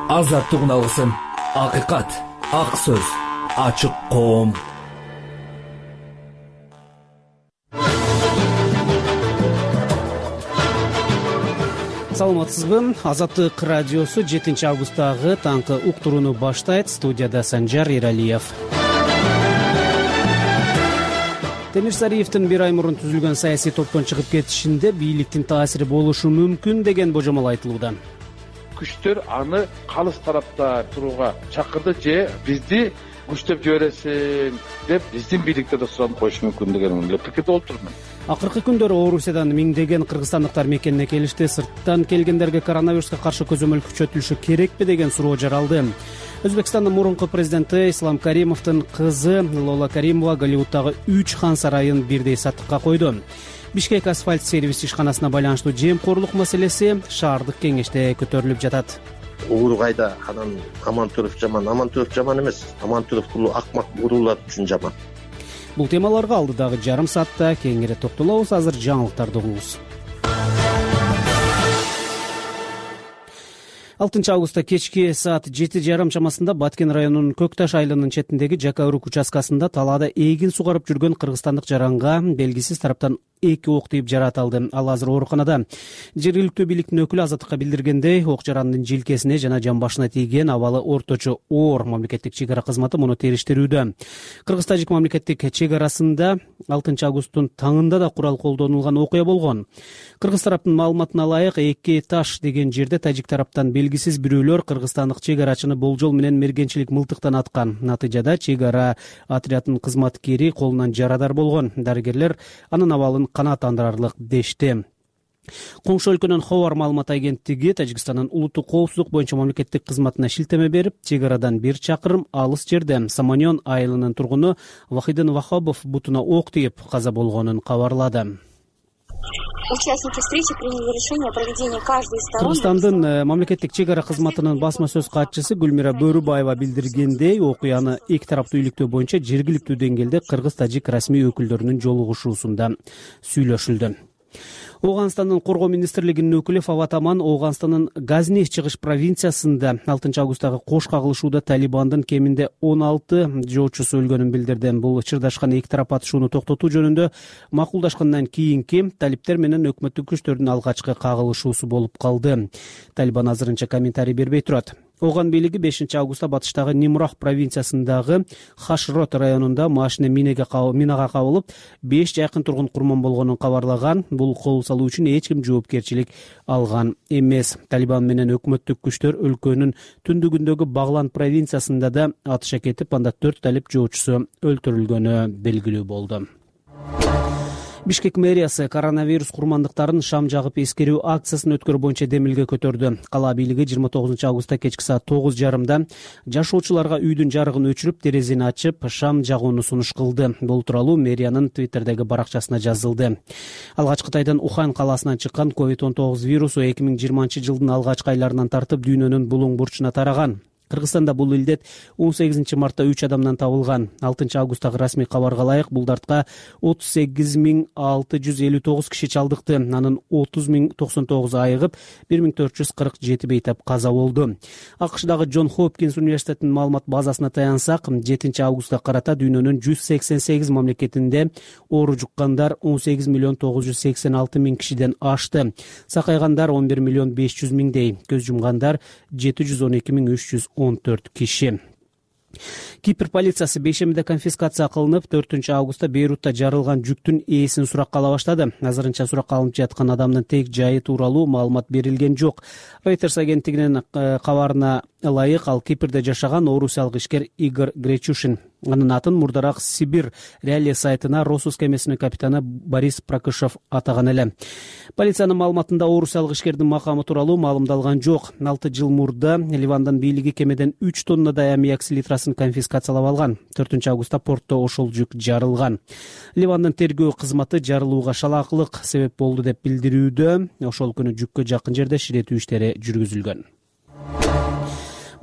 Азаттык алгысым, акыйкат, ак сөз, ачык коом. Саламатсызбы? Азаттык радиосу 7 августтагы таңкы уктурууну баштайт. Студияда Санжар Иралиев. Темир Сариевдин бир ай мурун түзүлгөн саясий топтон чыгып кетишинде бийликтин таасири болушу мүмкүн деген божомол айтылууда. Күчтөр аны калыс тарапта турууга чакырды же бизди күчтөп жибересиң деп биздин бийликте да суранып коюшу мүмкүн деген пикирде болуп турмун. Акыркы күндөрү Орусиядан миңдеген кыргызстандыктар мекенине келишти. Сырттан келгендерге коронавируска каршы көзөмөл күчөтүлүшү керекпи деген суроо жаралды. Өзбекстандын мурунку президенти Ислам Каримовдун кызы Лола Каримова Голливуддагы 3 хан сарайын бирдей сатыкка койду. Бишкек асфальт сервис ишканасына байланыштуу жемкорлук маселеси шаардык кеңеште көтөрүлүп жатат. Ууру кайда, анан Амантуров жаман эмес. Амантуров бул акмак уруулар үчүн жаман. Бул темаларга алдыдагы жарым саатта кеңири токтолобуз. Азыр жаңылыктарды угуңуз. 6 августта кечки саат 7:30 чамасында Баткен районунун Көкташ айылынын четиндеги Жакаурук участкасында талаада эгин сугарып жүргөн кыргызстандык жаранга белгисиз тараптан 2 ок тийип жаратылды. Ал азыр ооруканада. Жергиликтүү бийликтин өкүлү Азаттыкка билдиргендей, ок жарандын жилкесине жана жамбашына тийген, абалы орточо оор. Мамлекеттик чек ара кызматы муну териштирүүдө. Кыргыз-Тажик мамлекеттик чек арасында 6 августтун таңында да курал колдонулган окуя болгон. Кыргыз тараптын маалыматына ылайык, 2 таш деген жерде тажик тараптан белгисиз бирөөлөр кыргызстандык чек арачыны болжол менен мергенчилик мылтыктан аткан. Натыйжада чек ара отрядынын кызматкери колунан жарадар болгон. Дарыгерлер анын абалын канааттандырарлык дешти. Коңшу өлкөнүн Ховар маалымат агенттиги Тажикстандын улуттук коопсуздук боюнча мамлекеттик кызматына шилтеме берип, чек арадан 1 чакырым алыс жерде Саманьон айылынын тургуну Вахидин Вахабов бутуна ок тийип каза болгонун кабарлады. Участники встречи приняли решение о проведении каждой из сторон. Кыргызстандын мамлекеттик чек ара кызматынын басма сөз катчысы Гүлмира Бөрүбаева билдиргендей, окуяны эки тараптуу иликтөө боюнча жергиликтүү деңгээлде кыргыз-тажик расмий өкүлдөрүнүн жолугушуусунда сүйлөшүлдү. Оганстандын коргоо министрлигинин өкүлү Фават Аман Оганстандын Газни чыгыш провинциясында 6 августтагы кош кагылышууда Талибандын кеминде 16 жоочусу өлгөнүн билдирди. Бул чырдашкан эки тарап атышууну токтотуу жөнүндө макулдашкандан кийинки талиптер менен өкмөттүк күчтөрдүн алгачкы кагылышуусу болуп калды. Талибан азырынча комментарий бербей турат. Оган бийлиги 5 августта батыштагы Нимрах провинциясындагы Хашрот районунда машина минага кабылып 5 жакын тургун курман болгонун кабарлаган. Бул кол салуу үчүн эч ким жоопкерчилик алган эмес. Талибан менен өкмөттүк күчтөр өлкөнүн түндүгүндөгү Баглан провинциясында да атыш акетип, анда 4 талип жоочусу өлтүрүлгөнү белгилүү болду. Бишкек мэриясы коронавирус курмандыктарын шам жагып эскерүү акциясын өткөрүү боюнча демилге көтөрдү. Кала бийлиги 29 августта кечки саат 9:30 жашоочуларга үйдүн жарыгын өчүрүп, терезени ачып, шам жагууну сунуш кылды. Бул тууралуу мэриянын Твиттердеги баракчасына жазылды. Алгачкы Кытайдын Ухань калаасынан чыккан COVID-19 вирусу 2020-жылдын алгачкы айларынан тартып дүйнөнүн булуң бурчуна тараган. Кыргызстанда бул илдет 18 мартта 3 адамдан табылган. 6 августтагы расмий кабарга ылайык бул дартка 38.659 киши чалдыкты. Анын 30.099 айыгып, 1447 бейтап каза болду. АКШдагы Джон Хопкинс университетинин маалымат базасына таянсак, 7 августка карата дүйнөнүн 188 мамлекетинде оору жуккандар 18.986.000 кишиден ашты. Сакайгандар 11.500.000дей, көз жумгандар 712.314 киши. Кипр полициясы бейшембиде конфискация кылынып, 4 августта Бейрутта жарылган жүктүн ээсин суракка ала баштады. Азырынча суракка алынып жаткан адамдын тек жайы тууралуу маалымат берилген жок. Reuters агенттигинин кабарына ылайык, ал Кипрде жашаган орусиялык ишкер Игорь Гречушин. Анын атын мурдараак Сибирь реалия сайтына Росус кемесинин капитаны Борис Прокышев атаган эле. Полициянын маалыматында орусиялык ишкердин макамы тууралуу маалымдалган жок. 6 жыл мурда Ливандын бийлиги кемеден 3 тоннадай аммиак селитрасын конфискациялап алган. 4 августта портто ошол жүк жарылган. Ливандын тергөө кызматы жарылууга шалаакылык себеп болду деп билдирүүдө. Ошол күнү жүккө жакын жерде ширетүү иштери жүргүзүлгөн.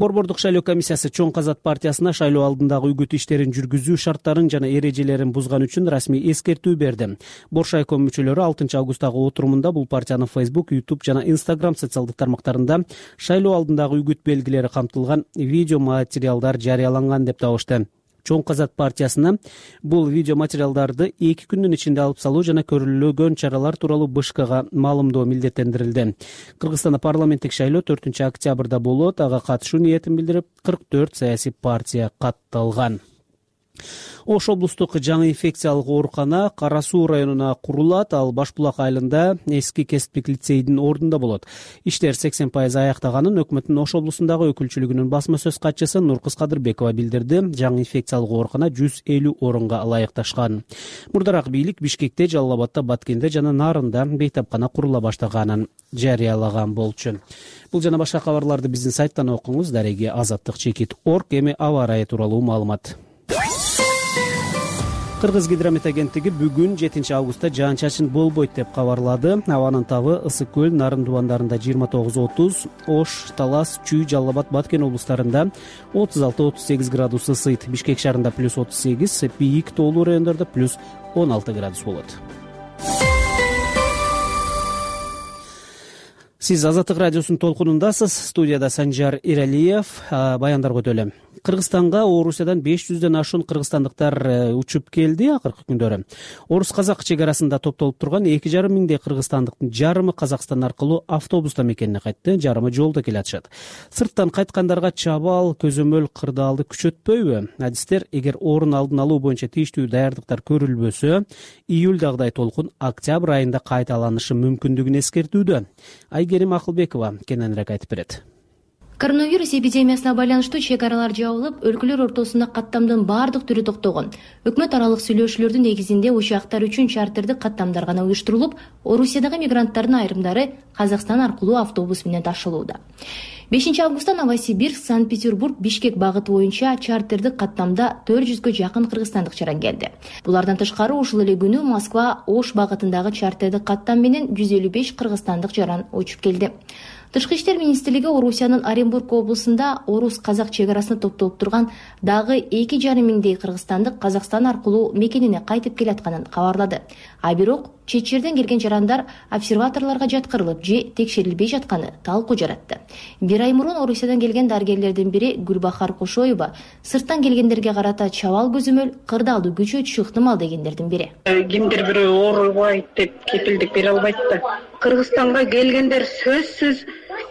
Борбордук шайлоо комиссиясы Чоң Казак партиясына шайлоо алдындагы үгүт иштерин жүргүзүү шарттарын жана эрежелерин бузган үчүн расмий эскертүү берди. Боршайком мүчөлөрү 6 августтагы отурумунда бул партиянын Facebook, YouTube жана Instagram социалдык тармактарында шайлоо алдындагы үгүт белгилери камтылган видео материалдар жарыяланган деп табышты. Чоң Казак партиясына бул видео материалдарды 2 күндүн ичинде алып салуу жана көрүлгөн чаралар тууралуу БШКга маалымдоо милдеттендирилди. Кыргызстанда парламенттик шайлоо 4 октябрда болот. Ага катышуу ниетин билдирип 44 саясий партия катталган. Ош облустук жаңы инфекциялык оорукана Кара Суу районуна курулат. Ал Башбулак айылында эски кесиптик лицейдин ордунда болот. Иштер 80% аяктаганын өкмөттүн Ош облусундагы өкүлчүлүгүнүн басма сөз катчысы Нуркыз Кадырбекова билдирди. Жаңы инфекциялык оорукана 150 орунга ылайыкташкан. Мурдараак бийлик Бишкекте, Жалал Абадта, Баткенде жана Нарында бейтапкана курула баштаганын жарыялаган болчу. Бул жана башка кабарларды биздин сайттан окуңуз. Дареги azattik.org. Эми аба ырайы тууралуу маалымат. Кыргыз гидромет агенттиги бүгүн 7 августта жаан-чачын болбойт деп кабарлады. Абанын табы Ысык көл, Нарын дубандарында 29-30, Ош, Талас, Чүй, Жалал Абад, Баткен облустарында 36-38 градус ысыйт. Бишкек шаарында +38, бийик тоолуу райондордо +16 градус болот. Сиз Азаттык радиосунун толкунундасыз. Студияда Санжар Иралиев. Баяндар көтөлөм. Кыргызстанга Орусиядан 500дөн ашуун кыргызстандыктар учуп келди акыркы күндөрү. Орус-казак чегарасында топтолуп турган 2,5 миңдей кыргызстандыктын жарымы Казакстан аркылуу автобуста мекенине кайтты, жарымы жолдо келе атышат. Сырттан кайткандарга чабал, көзөмөл, кырдаалды күчөтпөйбү? Адистер эгер орун алдын алуу боюнча тийиштүү даярдыктар көрүлбөсө, июлдагыдай толкун октябрь айында кайталанышы мүмкүндүгүн эскертүүдө. Айгерим Акылбекова кененирээк айтып берет. Коронавирус эпидемиясына байланыштуу чек аралар жабылып, өлкөлөр ортосунда каттамдын бардык түрү токтогон. Өкмөт аралык сүйлөшүүлөрдүн негизинде учактар үчүн чартердик каттамдар гана уюштурулуп, Орусиядагы мигранттардын айрымдары Казакстан аркылуу автобус менен ташылууда. 5 августта Новосибирск, Санкт-Петербург, Бишкек багыты боюнча чартердик каттамда 400гө жакын кыргызстандык чаран келди. Булардан тышкары ушул эле күнү Москва, Ош багытындагы чартердик каттам менен 155 кыргызстандык чаран учуп келди. Тышкы иштер министрлиги Орусиянын Оренбург облусунда Орус-казак чегарасына топтолуп турган дагы 2,5 миңдей кыргызстандык Казакстан аркылуу мекенине кайтып келатканын кабарлады. А бирок чет жерден келген жарандар обсерваторлорго жаткырылып же текшерилбей жатканы талкуу жаратты. Бир ай мурун Орусиядан келген дарыгерлердин бири Гүлбахар Кошоева сырттан келгендерге карата чабал, көзөмөл, кырдаалды күчөтүшү ыктымал дегендердин бири. Кимдир бирөө оорубайт деп кепилдик бере албайт да. Кыргызстанга келгендер сөзсүз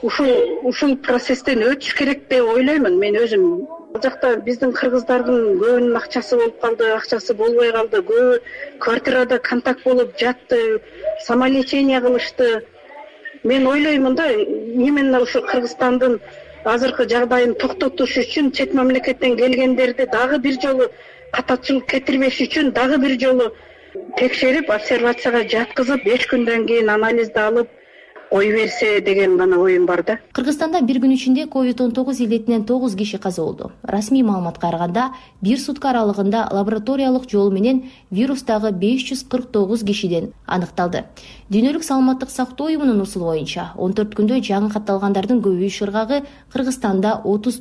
ушул процесстен өтүш керек деп ойлоймун мен өзүм. Ал жакта биздин кыргыздардын көбүнүн акчасы болуп калды, акчасы болбой калды, көбү квартирада контакт болуп жатты, самолечение кылышты. Мен ойлоймун да, именно ушу Кыргызстандын азыркы жагдайын токтотуш үчүн чет мамлекеттен келгендерди дагы бир жолу катачылык кетирбеш үчүн дагы бир жолу текшерип, обсервацияга жаткызып, 5 күндөн кийин анализди алып ой берсе деген гана оюм бар да. Кыргызстанда бир күн ичинде COVID-19 илетинен 9 киши каза болду. Расмий маалыматка караганда, бир сутка аралыгында лабораториялык жол менен вирустагы 549 кишиден аныкталды. Дүйнөлүк саламаттык сактоо уюмунун усулу боюнча 14 күндө жаңы катталгандардын көбөйүш ыргагы Кыргызстанда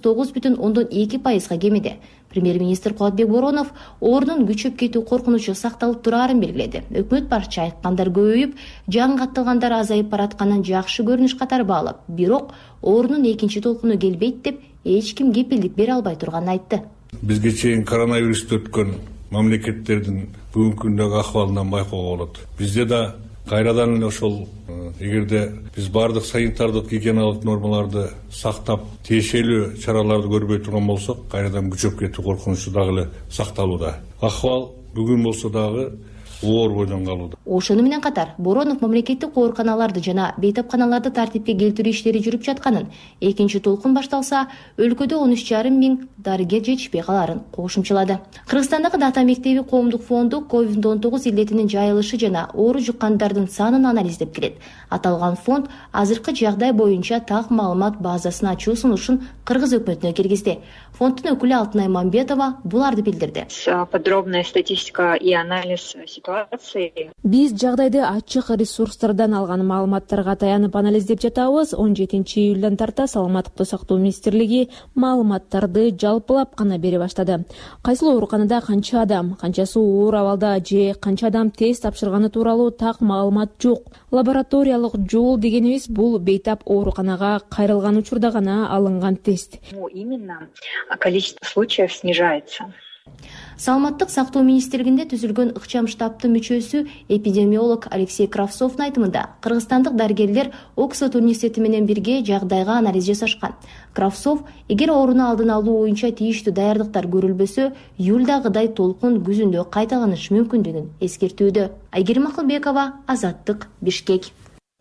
39,2%га кемиди. Премьер-министр Кубатбек Боронов оорунун күчөп кетүү коркунучу сакталып турарын белгиледи. Өкмөт барча айткандар көбөйүп, жаңы катталгандар азайып баратканын жакшы көрүнүш катары баалап, бирок оорунун экинчи толкуну келбейт деп эч ким кепилдик бере албай турганын айтты. Бизге чейин коронавирусту өткөн мамлекеттердин бүгүнкү күндөгү акыбалынан байкоого болот. Бизде да кайрадан эле ошол эгерде биз бардык санитардык гигиеналык нормаларды сактап, тиешелүү чараларды көрбөй турган болсок, кайрадан күчөп кетүү коркунучу дагы эле сакталууда. Акыбал бүгүн болсо дагы оор бойдон калууда. Ошону менен катар Боронов мамлекеттик ооруканаларды жана бейтапканаларды тартипке келтирүү иштери жүрүп жатканын, экинчи толкун башталса, өлкөдө 13,5 миң дарыгер жетишпей каларын кошумчалады. Кыргызстандагы Дата мектеби коомдук фонду COVID-19 илетинин жайылышы жана оору жуккандардын санын анализдеп келет. Аталган фонд азыркы жагдай боюнча так маалымат базасын ачуу сунушун Кыргыз өкмөтүнө киргизди. Фонддун өкүлү Алтынай Мамбетова буларды билдирди. Подробная статистика и анализ ситуации ситуации. Биз жагдайды ачык ресурстардан алган маалыматтарга таянып анализдеп жатабыз. 17 июлдан тарта Саламаттыкты сактоо министрлиги маалыматтарды жалпылап гана бере баштады. Кайсыл ооруканада канча адам, канчасы оор абалда же канча адам тест тапшырганы тууралуу так маалымат жок. Лабораториялык жол дегенибиз бул бейтап ооруканага кайрылган учурда гана алынган тест. Именно количество случаев снижается. Саламаттык сактоо министрлигинде түзүлгөн ыкчам штабтын мүчөсү эпидемиолог Алексей Кравцовдун айтымында кыргызстандык дарыгерлер Оксфорд университети менен бирге жагдайга анализ жасашкан. Кравцов, эгер ооруну алдын алуу боюнча тийиштүү даярдыктар көрүлбөсө, июлдагыдай толкун күзүндө кайталанышы мүмкүндүгүн эскертүүдө. Айгерим Акылбекова, Азаттык, Бишкек.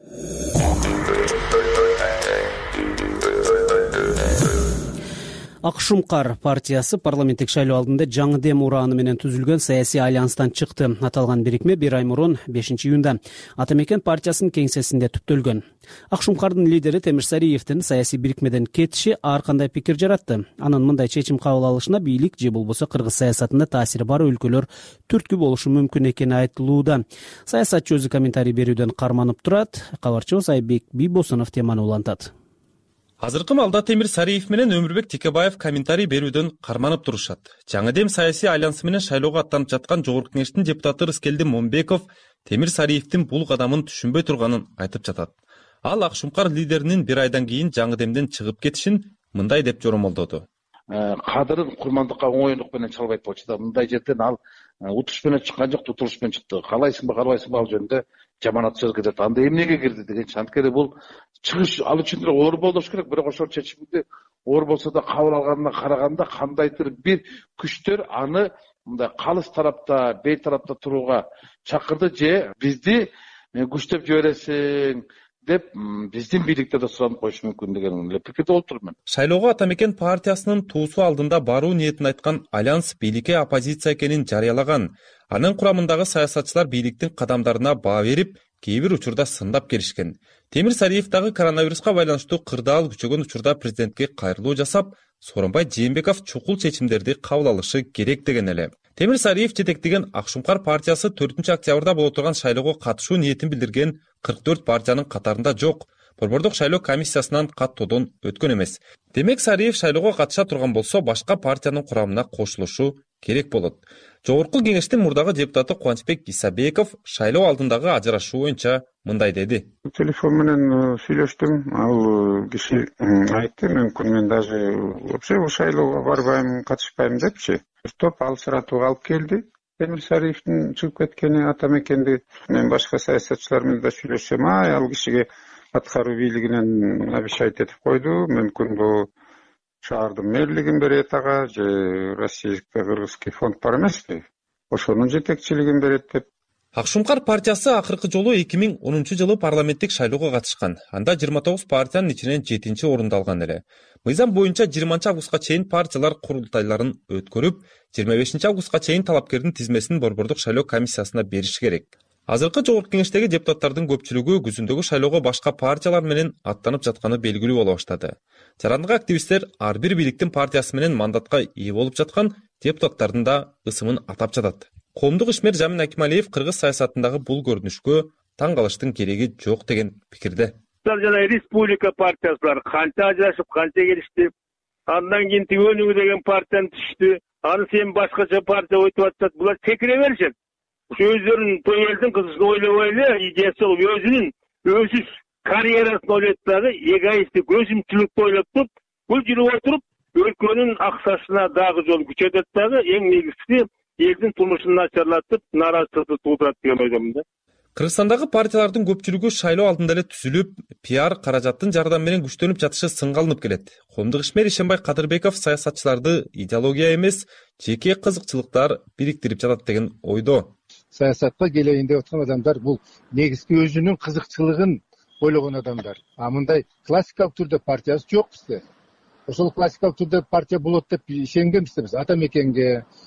Ак Шумкар партиясы парламенттик шайлоо алдында жаңы дем урааны менен түзүлгөн саясий альянстан чыкты. Аталган бирикме 1 ай мурун 5 июнда Атамекен партиясынын кеңсесинде түптөлгөн. Ак Шумкардын лидери Темир Сариевдин саясий бирикмеден кетиши ар кандай пикир жаратты. Анын мындай чечим кабыл алышына бийлик же болбосо кыргыз саясатында таасири бар өлкөлөр түрткү болушу мүмкүн экени айтылууда. Саясатчы өзү комментарий берүүдөн карманып турат. Кабарчыбыз Айбек Бийбосунов теманы улантат. Азыркы маалда Темир Сариев менен Өмүрбек Текебаев комментарий берүүдөн карманып турушат. Жаңы дем саясий альянсы менен шайлоого аттанып жаткан Жогорку Кеңештин депутаты Рыскелди Момбеков Темир Сариевдин бул кадамын түшүнбөй турганын айтып жатат. Ал Ак Шумкар лидеринин 1 айдан кийин жаңы демден чыгып кетишин мындай деп жоромолдоду. Кадырын курмандыкка оңойлук менен чалбайт болчу да. Мындай жерден ал утуш менен чыккан жок, утуруш менен чыкты. Каалайсыңбы, каалбайсыңбы ал жөнүндө жаманат сөз кетет. Анда эмнеге кирди деген анткени бул чыгыш ал үчүн эле оор болуш керек. Бирок ошол чечимди оор болсо да кабыл алганына караганда кандайдыр бир күчтөр аны мындай калыс тарапта, бейтарапта турууга чакырды же бизди күчтөп жибересиң деп биздин бийликте да суранып коюшу мүмкүн деген эле пикирде болуп турмун. Шайлоого Атамекен партиясынын туусу алдында баруу ниетин айткан альянс бийликке оппозиция экенин жарыялаган. Анын курамындагы саясатчылар бийликтин кадамдарына баа берип, кээ бир учурда сындап келишкен. Темир Сариев дагы коронавируска байланыштуу кырдаал күчөгөн учурда президентке кайрылуу жасап, Сооронбай Жээнбеков чукул чечимдерди кабыл алышы керек деген эле. Темир Сариев жетектеген Ак Шумкар партиясы 4 октябрда боло турган шайлоого катышуу ниетин билдирген 44 партиянын катарында жок. Борбордук шайлоо комиссиясынан каттоодон өткөн эмес. Демек Сариев шайлоого катыша турган болсо, башка партиянын курамына кошулушу керек болот. Жогорку Кеңештин мурдагы депутаты Кубанычбек Исабеков шайлоо алдындагы ажырашуу боюнча мындай деди. Телефон менен сүйлөштүм. Ал киши айтты, мүмкүн мен даже вообще шайлоого барбайм, катышпайм депчи. Топ алышыратууга алып келди. Темир Сариевдин чыгып кеткени Атамекенди мен башка саясатчылар менен да сүйлөшсөм, ал кишиге аткаруу бийлигинен обещать этип койду. Мүмкүн бул шаардын мэрлигин берет ага же Российско-Кыргызский фонд бар эмеспи? Ошонун жетекчилигин берет деп. Ак Шумкар партиясы акыркы жолу 2010 жылы парламенттик шайлоого катышкан. Анда 29 партиянын ичинен 7-чи орунду алган эле. Мыйзам боюнча 20 августка чейин партиялар курултайларын өткөрүп, 25 августка чейин талапкердин тизмесин борбордук шайлоо комиссиясына бериши керек. Азыркы Жогорку Кеңештеги депутаттардын көпчүлүгү күзүндөгү шайлоого башка партиялар менен аттанып жатканы белгилүү боло баштады. Жарандык активисттер ар бир бийликтин партиясы менен мандатка ээ болуп жаткан депутаттардын да ысымын атап жатат. Коомдук ишмер Жамин Акималиев кыргыз саясатындагы бул көрүнүшкө таң калыштын кереги жок деген пикирде. Жана республика партиясылар канча ажырашып, канча келишти. Андан кийин Төгөнүгү деген партияны түштү. Аны сен башкача партия өтүп атат. Булар секире беришет. Өздөрүнүн той элдин кызыгын ойлобой эле, идеясы өзүнүн өзүз карьерасын ойлойт дагы, эгоисттик өзүмчүлүктү ойлоп туруп, бул жүрүп отуруп, өлкөнүн аксашына дагы жол күчөтөт дагы, эң негизгиси элдин турмушун начарлатып, нааразычылыкты туудурат деген ойдомун да. Кыргызстандагы партиялардын көпчүлүгү шайлоо алдында эле түзүлүп, пиар каражаттын жардамы менен күчтөнүп жатышы сынга алынып келет. Коомдук ишмер Ишенбай Кадырбеков саясатчыларды идеология эмес, жеке кызыкчылыктар бириктирип жатат деген ойдо. Саясатка келейин деп аткан адамдар бул негизги өзүнүн кызыкчылыгын ойлогон адамдар. Мындай классикалык түрдө партиясы жок бизде. Ошол классикалык түрдө партия болот деп ишенгенбиз биз Атамекенге,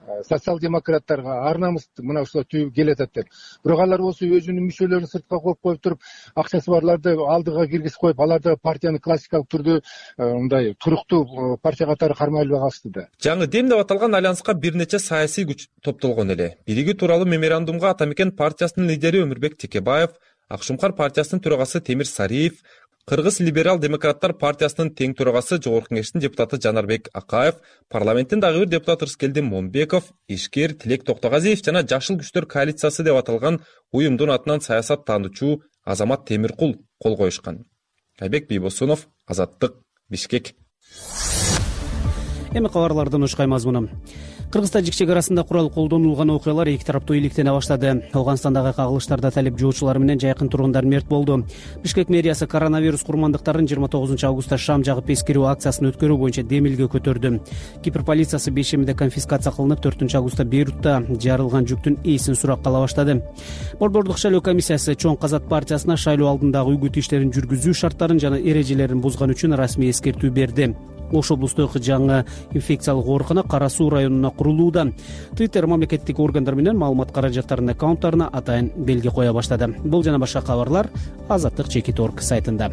социал демократтарга ар намысты мына ушулар түбү келатат деп. Бирок алар болсо өзүнүн мүчөлөрүн сыртка коюп туруп, акчасы барларды алдыга киргизип коюп, аларды партияны классикалык түрдө мындай туруктуу партия катары кармай албай калышты да. Жаңы дем деп аталган альянска бир нече саясий күч топтолгон эле. Бириги тууралуу меморандумга Атамекен партиясынын лидери Өмүрбек Текебаев, Ак Шумкар партиясынын төрагасы Темир Сариев, Кыргыз либерал демократтар партиясынын тең төрагасы Жогорку Кеңештин депутаты Жанарбек Акаев, парламенттин дагы бир депутаты Рыскелди Момбеков, ишкер Тилек Токтогазиев жана Жашыл күчтөр коалициясы деп аталган уюмдун атынан саясат таануучу Азамат Темиркул кол коюшкан. Айбек Бийбосунов, Азаттык, Бишкек. Эми кабарлардын ушкай мазмуну. Кыргыз-Тажик чек арасында курал колдонулган окуялар эки тараптуу иликтене баштады. Ауганстандагы кагылыштарда талеп жоочулар менен жайкын тургундар мерт болду. Бишкек мэриясы коронавирус курмандыктарын 29 августта шам жагып эскерүү акциясын өткөрүү боюнча демилге көтөрдү. Кипр полициясы бешемиде конфискация кылынып, 4 августта Бейрутта жарылган жүктүн ээсин суракка ала баштады. Борбордук шайлоо комиссиясы Чоң Казат партиясына шайлоо алдындагы үгүт иштерин жүргүзүү шарттарын жана эрежелерин бузган үчүн расмий эскертүү берди. Ош облустук жаңы инфекциялык оорукана Кара Суу районуна курулууда. Twitter мамлекеттик органдар менен маалымат каражаттарынын аккаунттарына атайын белги кое баштады. Бул жана башка кабарлар Азаттык Чекит.орг сайтында.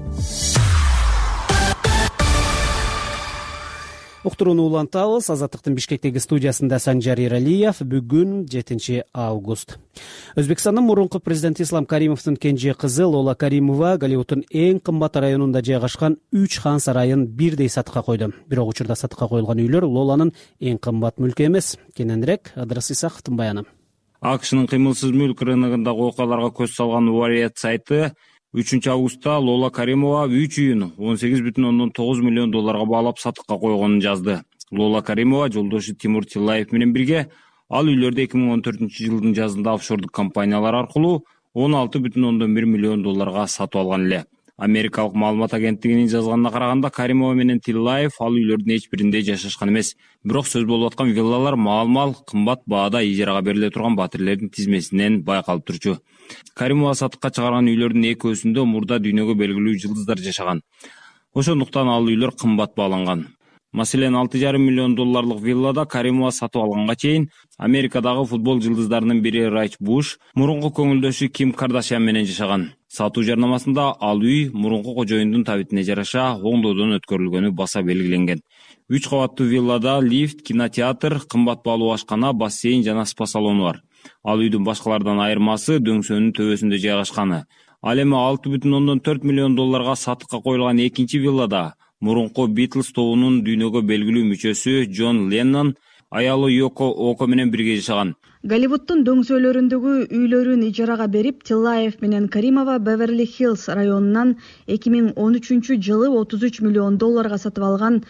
Уктурууну улантабыз. Азаттыктын Бишкектеги студиясында Санжар Эралиев. Бүгүн 7 август. Өзбекстандын мурунку президенти Ислам Каримовдун кенже кызы Лола Каримова Голливудтун эң кымбат районунда жайгашкан 3 хан сарайын бирдей сатыкка койду. Бирок учурда сатыкка коюлган үйлөр Лоланын эң кымбат мүлкү эмес. Кененирээк Ыдырыс Исаховдун баяны. АКШнын кыймылсыз мүлк рыногундагы окуяларга көз салган Wired сайты 3 августта Лола Каримова 3 үйүн $18,9 миллион баалап сатыкка койгонун жазды. Лола Каримова жолдошу Тимур Тилаев менен бирге ал үйлөрдү 2014 жылдын жазында офшордук компаниялар аркылуу $16,1 миллион сатып алган эле. Америкалык маалымат агенттигинин жазганына караганда Каримова менен Тилаев ал үйлөрдүн эч биринде жашашкан эмес. Бирок сөз болуп аткан виллалар маал-маал кымбат баада ижарага бериле турган батирлердин тизмесинен байкалып турчу. Каримова сатыкка чыгарган үйлөрдүн экөөсүндө мурда дүйнөгө белгилүү жылдыздар жашаган. Ошондуктан ал үйлөр кымбат бааланган. Маселен, $6,5 миллион виллада Каримова сатып алганга чейин Америкадагы футбол жылдыздарынын бири Райч Буш мурунку көңүлдөшү Ким Кардашьян менен жашаган. Сатуу жарнамасында ал үй мурунку кожоюндун табитине жараша оңдоодон өткөрүлгөнү баса белгиленген. 3 кабаттуу виллада лифт, кинотеатр, кымбат баалуу ашкана, бассейн жана спа салону бар. Ал үйдүн башкалардан айырмасы дөңсөнүн төбөсүндө жайгашканы. Ал эми $6,4 миллион сатыкка коюлган экинчи виллада мурунку Beatles тобунун дүйнөгө белгилүү мүчөсү Джон Леннон аялы Йоко Око менен бирге жашаган. Голливудтун дөңсөлөрүндөгү үйлөрүн ижарага берип, Тилаев менен Каримова Беверли-Хиллз районунан 2013 жылы $33 миллион сатып алган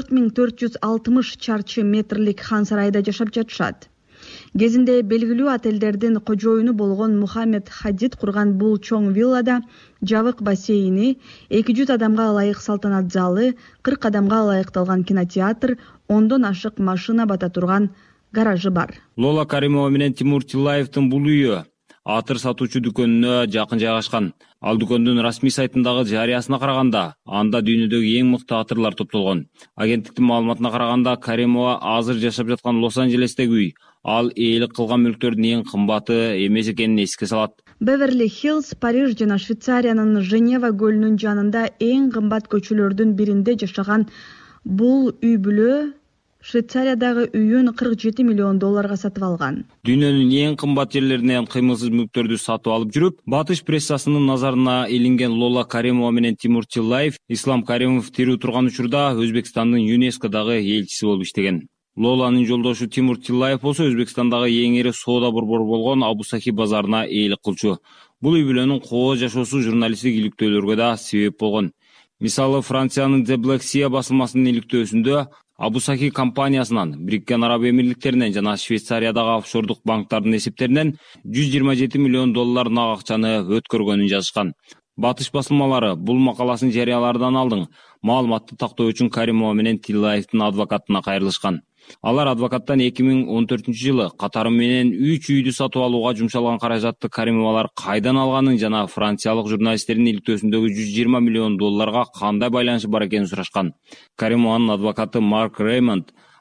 4460 чарчы метрлик хан сарайда жашап жатышат. Кезинде белгилүү отелдердин кожоюну болгон Мухаммед Хадид курган бул чоң виллада жабык бассейни, 200 адамга ылайык салтанат залы, 40 адамга ылайыкталган кинотеатр, 10дон ашык машина бата турган гаражы бар. Лола Каримова менен Тимур Тилаевдин бул үйү атыр сатуучу дүкөнүнө жакын жайгашкан. Ал дүкөндүн расмий сайтындагы жарыясына караганда, анда дүйнөдөгү эң мыкты атырлар топтолгон. Агенттиктин маалыматына караганда, Каримова азыр жашап жаткан Лос-Анджелестеги үй ал ээлик кылган мүлктөрдүн эң кымбаты эмес экенин эске салат. Беверли-Хиллз, Париж жана Швейцариянын Женева көлүнүн жанында эң кымбат көчөлөрдүн биринде жашаган бул үй бүлө Швейцариядагы үйүн $47 миллион сатып алган. Дүйнөнүн эң кымбат жерлеринен кыймылсыз мүлктөрдү сатып алып жүрүп, Батыш прессасынын назарына илинген Лола Каримова менен Тимур Тилаев Ислам Каримов тирүү турган учурда Өзбекстандын ЮНЕСКОдагы элчиси болуп иштеген. Лоланын жолдошу Тимур Тилаев болсо Өзбекстандагы эң ири соода борбору болгон Абу-Сахи базарына ээлик кылчу. Бул үй бүлөнүн коо жашоосу журналисттик иликтөөлөргө да себеп болгон. Мисалы, Франциянын The Black Sea басылмасынын иликтөөсүндө Абу-Сахи компаниясынан, Бириккен Араб Эмирликтеринен жана Швейцариядагы офшордук банктардын эсептеринен $127 миллион нак акчаны өткөргөнүн жазышкан. Батыш басылмалары бул макаласын жарыялардан алдың маалыматты тактоо үчүн Каримова менен Тилаевдин адвокатына кайрылышкан. Алар адвокаттан 2014 жылы катары менен 3 үйдү сатып алууга жумшалган каражатты Каримовалар кайдан алганын жана франциялык журналисттердин иликтөөсүндөгү $120 миллион кандай байланышы бар экенин сурашкан. Каримованын адвокаты Марк Реймонд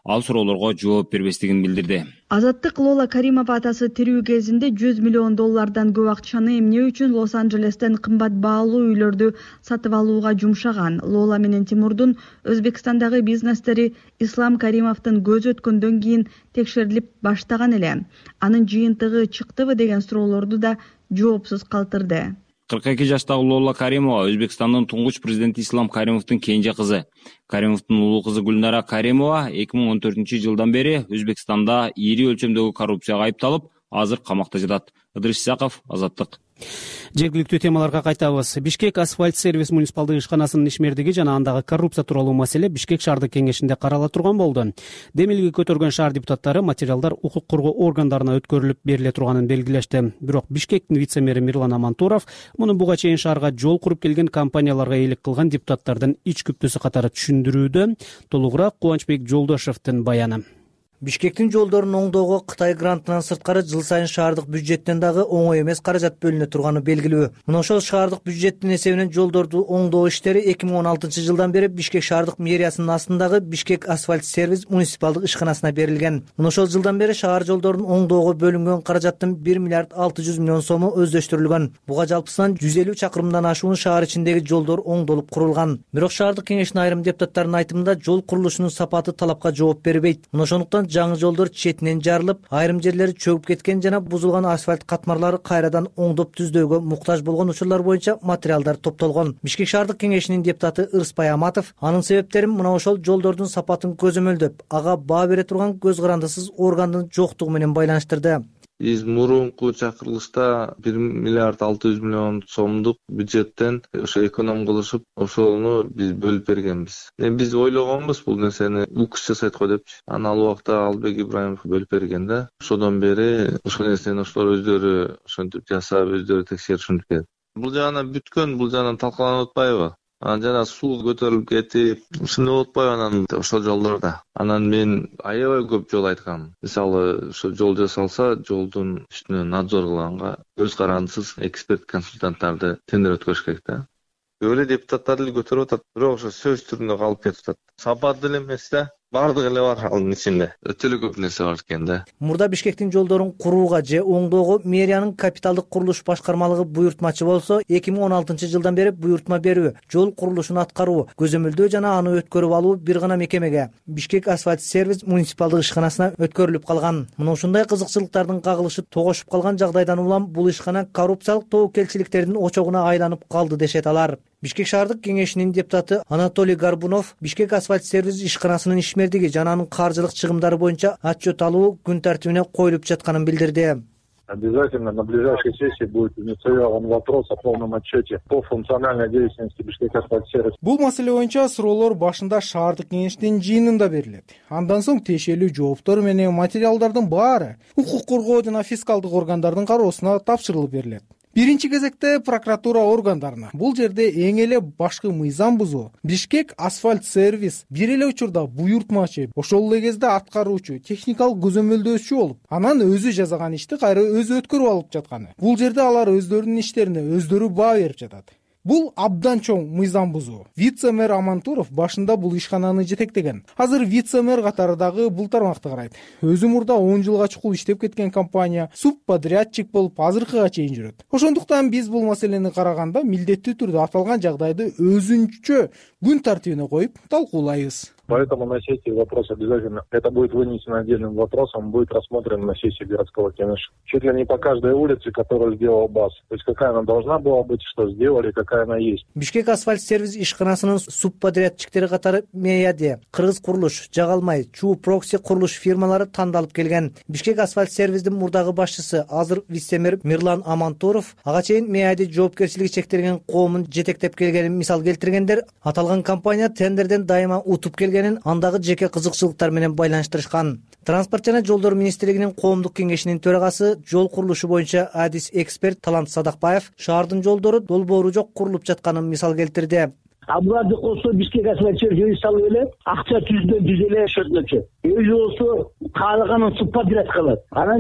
ал суроолорго жооп бербестигин билдирди. Азаттык Лола Каримова атасы тирүү кезинде $100 миллион көп акчаны эмне үчүн Лос-Анджелестен кымбат баалуу үйлөрдү сатып алууга жумшаган. Лола менен Тимурдун Өзбекстандагы бизнестери Ислам Каримовдун көзү өткөндөн кийин текшерилип баштаган эле. Анын жыйынтыгы чыктыбы деген суроолорду да жоопсуз калтырды. 42 жаштагы Лола Каримова Өзбекстандын туңгуч президенти Ислам Каримовдун кенже кызы. Каримовдун улуу кызы Гүлнара Каримова 2014-жылдан бери Өзбекстанда ири өлчөмдөгү коррупцияга айыпталып, азыр камакта жатат. Ыдырыш Исаков, Азаттык. Жергиликтүү темаларга кайтабыз. Бишкек асфальт сервис муниципалдык ишканасынын ишмердиги жана андагы коррупция тууралуу маселе Бишкек шаардык кеңешинде карала турган болду. Демилги көтөргөн шаар депутаттары материалдар укук коргоо органдарына өткөрүлүп бериле турганын белгилешти. Бирок Бишкектин вице-мэри Мирлан Амантуров муну буга чейин шаарга жол куруп келген компанияларга ээлик кылган депутаттардын ич күптөсү катары түшүндүрүүдө. Толугураак Кубанычбек Жолдошевдин баяны. Бишкектин жолдорун оңдоого Кытай грантынан сырткары жыл сайын шаардык бюджеттен дагы оңой эмес каражат бөлүнө турганы белгилүү. Мына ошол шаардык бюджеттин эсебинен жолдорду оңдоо иштери 2016-жылдан бери Бишкек шаардык мэриясынын астындагы Бишкек асфальт сервис муниципалдык ишканасына берилген. Мына ошол жылдан бери шаар жолдорун оңдоого бөлүнгөн каражаттын 1 миллиард 600 миллион сому өздөштүрүлгөн. Буга жалпысынан 150 чакырымдан ашуун шаар ичиндеги жолдор оңдолуп курулган. Бирок шаардык кеңештин айрым депутаттарынын айтымында жол курулушунун сапаты талапка жооп бербейт. Мына ошондуктан жаңы жолдор четинен жарылып, айрым жерлери чөгүп кеткен жана бузулган асфальт катмарлары кайрадан оңдоп түздөөгө муктаж болгон учурлар боюнча материалдар топтолгон. Бишкек шаардык кеңешинин депутаты Ырыспай Аматов анын себептерин мына ошол жолдордун сапатын көзөмөлдөп, ага баа бере турган көз карандысыз органдын жоктугу менен байланыштырды. Биз мурунку чакырылышта 1 миллиард 600 миллион сомдук бюджеттен ошо экономголошуп, ошону биз бөлүп бергенбиз. Биз ойлогонбуз бул нерсени УКС жасайт го депчи. Анан ал убакта Албек Ибраимов бөлүп берген да. Ошодон бери ошол нерсени ошолор өздөрү ошентип жасап, өздөрү текшеришип келет. Бул жагынан бүткөн, бул жагынан талкаланып атпайбы? Жана суу көтөрүлүп кетип, ушундай болуп атпайбы анан ошол жолдордо. Анан мен аябай көп жол айткам. Мисалы, ошо жол жасалса, жолдун үстүнө надзор кылганга көз карандысыз эксперт консультанттарды тендер өткөрүш керек да. Көп эле депутаттар эле көтөрүп атат, бирок ошо сөз түрүндө калып кетип атат. Сапат деле эмес да. Бардык эле бар анын ичинде. Өтө эле көп нерсе бар экен да. Мурда Бишкектин жолдорун курууга же оңдоого мэриянын капиталдык курулуш башкармалыгы буйртмачы болсо, 2016-жылдан бери буйртма берүү, жол курулушун аткаруу, көзөмөлдөө жана аны өткөрүп алуу бир гана мекемеге, Бишкек асфальт сервис муниципалдык ишканасына өткөрүлүп калган. Мына ушундай кызыкчылыктардын кагылышы тогошуп калган жагдайдан улам бул ишкана коррупциялык тобокелчиликтердин очогуна айланып калды дешет алар. Бишкек шаардык кеңешинин депутаты Анатолий Горбунов Бишкек асфальт сервис ишканасынын ишмердиги жана анын каржылык чыгымдары боюнча отчет алуу күн тартибине коюлуп жатканын билдирди. Обязательно на ближайшей сессии будет инициирован вопрос о полном отчете по функциональной деятельности Бишкек асфальт сервис. Бул маселе боюнча суроолор башында шаардык кеңештин жыйынында берилет. Андан соң тиешелүү жооптор менен материалдардын баары укук коргоо жана фискалдык органдардын кароосуна тапшырылып берилет. Биринчи кезекте прокуратура органдарына. Бул жерде эң эле башкы мыйзам бузуу. Бишкек асфальт сервис бир эле учурда буйртмачы, ошол эле кезде аткаруучу, техникалык көзөмөлдөөчү болуп, анан өзү жасаган ишти кайра өзү өткөрүп алып жатканы. Бул жерде алар өздөрүнүн иштерине өздөрү баа берип жатат. Бул абдан чоң мыйзам бузуу. Вице-мэр Амантуров башында бул ишкананы жетектеген. Азыр вице-мэр катары дагы бул тармакты карайт. Өзү мурда 10 жылга чукул иштеп кеткен компания субподрядчик болуп азыркыга чейин жүрөт. Ошондуктан биз бул маселени караганда милдеттүү түрдө аталган жагдайды өзүнчө күн тартибине коюп талкуулайбыз. Поэтому на сессии вопрос обязательно, это будет вынесено отдельным вопросом, будет рассмотрен на сессии городского кеңеша. Чуть ли не по каждой улице, которую сделал БАС. То есть какая она должна была быть, что сделали, какая она есть. Бишкек асфальт сервис ишканасынын субподрядчиктери катары Меяде, Кыргыз курулуш, Жагалмай, Чуу Прокси курулуш фирмалары тандалып келген. Бишкек асфальт сервистин мурдагы башчысы азыр вице-мэр Мирлан Амантуров ага чейин Меяде жоопкерчилиги чектелген коомун жетектеп келгенин мисал келтиргендер, аталган компания тендерден дайыма утуп келген андагы жеке кызыкчылыктар менен байланыштырышкан. Транспорт жана жолдор министрлигинин коомдук кеңешинин төрагасы, жол курулушу боюнча адис эксперт Талант Садакбаев шаардын жолдору долбоору жок курулуп жатканын мисал келтирди. Буларды косо Бишкек асфальт сервис салып эле акча түз эле счетночу. Өзү болсо каалаганын субподряд кылат. Анан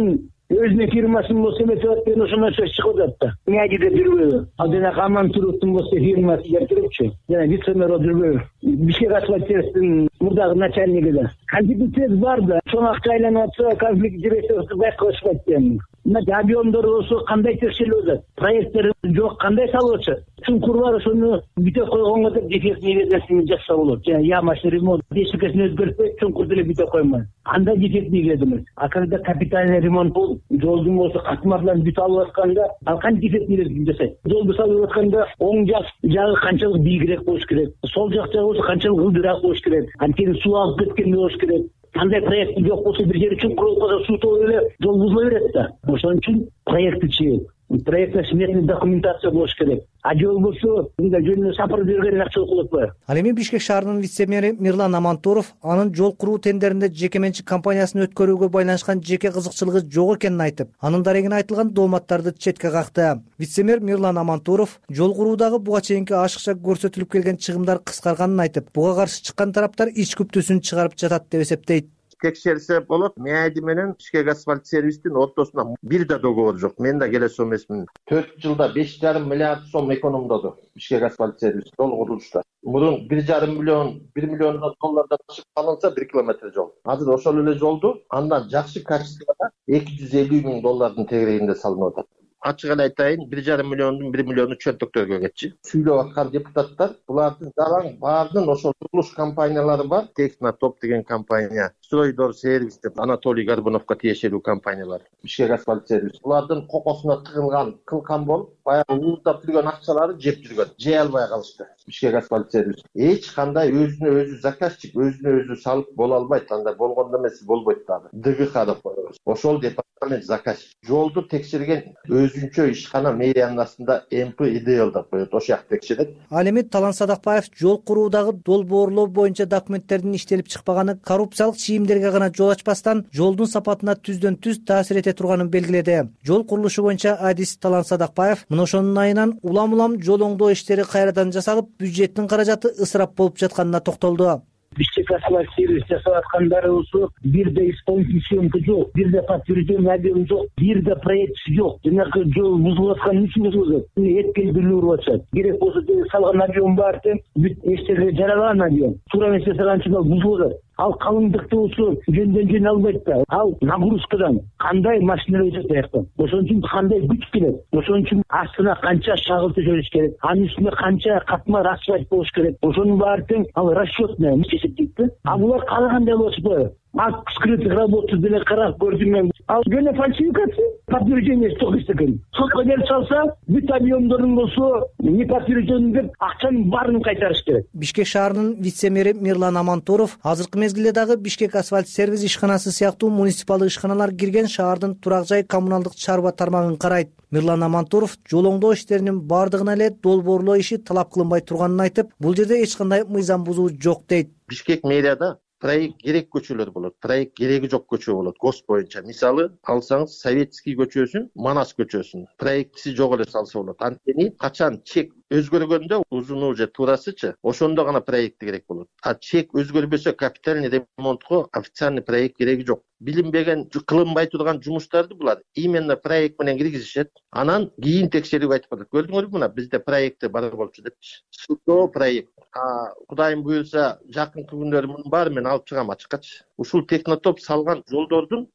өзүнүн фирмасын болсо эметип атпайбы, ошондон сөз чыгып атат да. Эмне деп жүрбөйбү? Ал жанагы Амантуровдун болсо фирмасы деп турупчу. Жана вице-мэр жүрбөйбү? Бишкек асфальт сервистин мурдагы начальниги да. Конфликт бар да. Чоң акча айланып атса, конфликт директору байкалышпайт эми. Мына объемдор болсо кандай текшерилип атат? Проекттер жок, кандай салып атышат? Чуңкур бар, ошону бүтөп койгонго деп дефектный версиясын жасап болот. Жана ямачный ремонт дешикесин өзгөртпөй, чуңкурду эле бүтөп коймой. Андай дефектный келет. А когда капитальный ремонт болуп, жолдун болсо катмарларын бүтүп алып атканда, ал кантип дефектныйлерди жасайт? Жолду салып атканда оң жагы канчалык бийигирээк болуш керек, сол жагы болсо канчалык ылдыраак болуш керек, анткени суу алып кеткендей болуш керек. Кандай проект жок болсо, бир жери чуңкур болуп калса, суу толуп эле жол бузула берет да. Ошон үчүн проектчи проектка сметный документация болуш керек. А же болбосо мындай жөнүнө сапар берген акча окуп атпайбы? Ал эми Бишкек шаарынын вице-мэри Мирлан Амантуров анын жол куруу тендеринде жеке менчик компаниясын өткөрүүгө байланышкан жеке кызыкчылыгы жок экенин айтып, анын дарегине айтылган дооматтарды четке какты. Вице-мэр Мирлан Амантуров жол куруудагы буга чейинки ашыкча көрсөтүлүп келген чыгымдар кыскарганын айтып, буга каршы чыккан тараптар ич күптүүсүн чыгарып жатат деп эсептейт. Текшерсе болот. МЭАДи менен Бишкек асфальт сервистин ортосунда бир да договор жок. Мен да келесем эмесмин. 4 жылда 5,5 миллиард сом экономдоду Бишкек асфальт сервис жол курулушта. Мурун 1,5 миллион, 1 миллион доллардан ашып алынса 1 километр жол. Азыр ошол эле жолду андан жакшы качествода 250 миң доллардын тегерегинде салынып атат. Ачык эле айтайын, 1,5 миллиондун 1 миллиону чөнтөктөргө кетчи. Сүйлөп аткан депутаттар булардын жалаң баардын ошол курулуш компаниялары бар. Технотоп деген компания, Стройдор сервис деп Анатолий Горбуновго тиешелүү компаниялар, Бишкек асфальт сервис. Булардын кокосуна тыгылган кылкан болуп, баягы уурдап жүргөн акчалары жеп жүргөн. Жей албай калышты Бишкек асфальт сервис. Эч кандай өзүнө өзү заказчик, өзүнө өзү салып боло албайт. Анда болгондо эмес болбойт дагы. ДГХ деп коебуз. Ошол департамент заказчик. Жолду текшерген өзүнчө ишкана мэриянын астында МП ИДЛ деп коет. Ошол жак текшерет. Ал эми Талан Садакбаев жол куруудагы долбоорлоо боюнча документтердин иштелип чыкпаганы коррупциялык чийимдерге гана жол ачпастан жолдун сапатына түздөн түз таасир эте турганын белгиледи. Жол курулушу боюнча адис Талан Садакбаев мына ошонун айынан улам жол оңдоо иштери кайрадан жасалып, бюджеттин каражаты ысырап болуп жатканына токтолду. Бишкек асфальт сервис жасап аткандары болсо, бир да исполнительный съемка жок, бир да подтверждение объем жок, бир да проект жок. Жанагы жол бузулуп аткан үчүн бузулат. Эткелдүүлөр уруп атышат. Керек болсо салган объем бар деп, бүт эштерге жаралган объем. Туура эмес жасаган үчүн бузулуп атат. Ал калыңдыкты болсо жөндөн албайт да. Ал нагрузкадан кандай машиналар өтөт аяктан. Ошон үчүн кандай күч келет. Ошон үчүн астына канча шагыл төшөлүш керек, анын үстүнө канча катмар асфальт болуш керек. Ошонун баары тең ал расчетный эсептейт да. А булар каалагандай болуп атпайбы? Скрытых работ деле карап көрдүм мен. Ал жөнө фальсификация, подтверждение жок экен. Сотко келип салса, бүт объемдорун болсо, не подтверждение деп акчанын баарын кайтарыш керек. Бишкек шаарынын вице-мэри Мирлан Амантуров азыркы мезгилде дагы Бишкек асфальт сервис ишканасы сыяктуу муниципалдык ишканалар кирген шаардын турак жай коммуналдык чарба тармагын карайт. Мирлан Амантуров жол оңдоо иштеринин бардыгына эле долбоорлоо иши талап кылынбай турганын айтып, бул жерде эч кандай мыйзам бузуу жок дейт. Бишкек мэрияда проект керек көчөлөр болот, проект кереги жок көчө болот. ГОС боюнча мисалы алсаңыз Советский көчөсүн, Манас көчөсүн проектиси жок эле салса болот. Анткени качан чек өзгөргөндө узуну же туурасычы, ошондо гана проект керек болот. А чек өзгөрбөсө капитальный ремонтко официальный проект кереги жок. Билинбеген, кылынбай турган жумуштарды булар именно проект менен киргизишет. Анан кийин текшерип айтып атат. Көрдүңөрбү мына bizde проекти бар болчу депчи. Судо проект. Кудайым буюрса, жакынкы күндөрү мунун баары мен алып чыгам ачыкчы. Ушул Технотоп салган жолдордун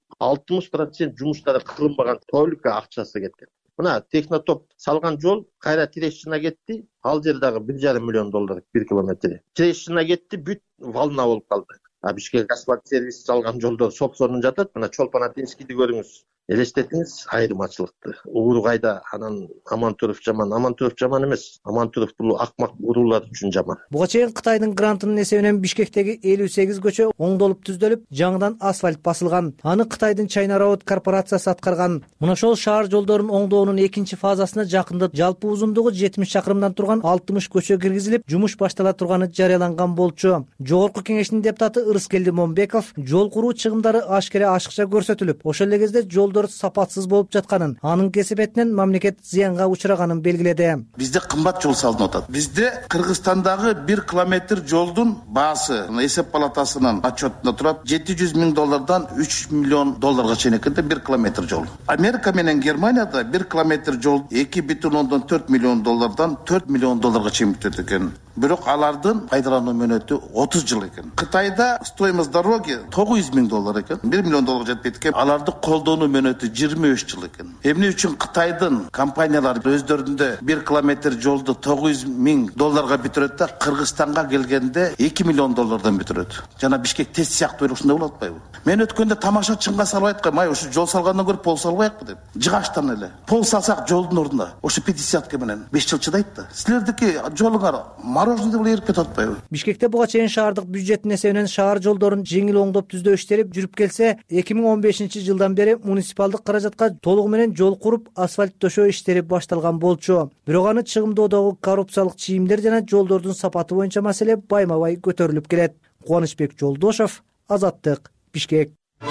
60% жумуштары кылынбаган, только акчасы кеткен. Мына Технотоп салган жол кайра Тирешчина кетти. Ал жер дагы 1,5 миллион доллар 1 километри. Тирешчина кетти, бүт волна болуп калды. Бишкек асфальт сервис салган жолдор сопсонун жатат. Мына Чолпан-Атинскийди көрүңүз. Элестетиңиз айырмачылыкты. Уургайда анан Амантуров жаман эмес. Амантуров бул акмак уруулар үчүн жаман. Буга чейин Кытайдын грантынын эсебинен Бишкектеги 58 көчө оңдолуп түздөлүп, жаңыдан асфальт басылган. Аны Кытайдын China Road корпорациясы аткарган. Мына ошол шаар жолдорун оңдоонун экинчи фазасына жакында жалпы узундугу 70 чакырымдан турган 60 көчө киргизилип, жумуш баштала турганы жарыяланган болчу. Жогорку кеңештин депутаты Ырыскелди Момбеков жол куруу чыгымдары ашкере ашыкча көрсөтүлүп, ошол эле кезде жол жолдор сапатсыз болуп жатканын, анын кесепетинен мамлекет зыянга учураганын белгиледи. Бизде кымбат жол салынып атат. Бизде Кыргызстандагы 1 километр жолдун баасы эсеп палатасынын отчетунда турат $700,000 $3 миллион чейин экен 1 километр жол. Америка менен Германияда 1 километр жол $2,4 миллион $4 миллион чейин бүтөт экен. Бирок алардын пайдалануу мөөнөтү 30 жыл экен. Кытайда стоимость дороги $900,000 экен. $1 миллион жетпейт экен. Аларды колдонуу мөөнөтү 23 жыл экен. Эмне үчүн Кытайдын компаниялары өздөрүндө 1 километр жолду $900,000 бүтүрөт да, Кыргызстанга келгенде $2 миллион бүтүрөт. Жана Бишкек тест сыяктуу ушундай болуп атпайбы? Мен өткөндө тамаша чыңга салып айткам, май ушу жол салгандан көрүп пол салбайыкпы деп. Жыгаштан эле. Пол салсак жолдун ордуна ошо 50 менен 5 жыл чыдайт да. Силердики жолуңар мороженый эле эрип кетип атпайбы? Бишкекте буга чейин шаардык бюджеттин эсебинен шаар жолдорун жеңил оңдоп түздөө иштери жүрүп келсе, 2015 жылдан бери муниципалдык каражатка толугу менен жол куруп, асфальт төшөө иштери башталган болчу. Бирок аны чыгымдоодогу коррупциялык чийимдер жана жолдордун сапаты боюнча маселе байма-бай көтөрүлүп келет. Кубанычбек Жолдошов, Азаттык, Бишкек.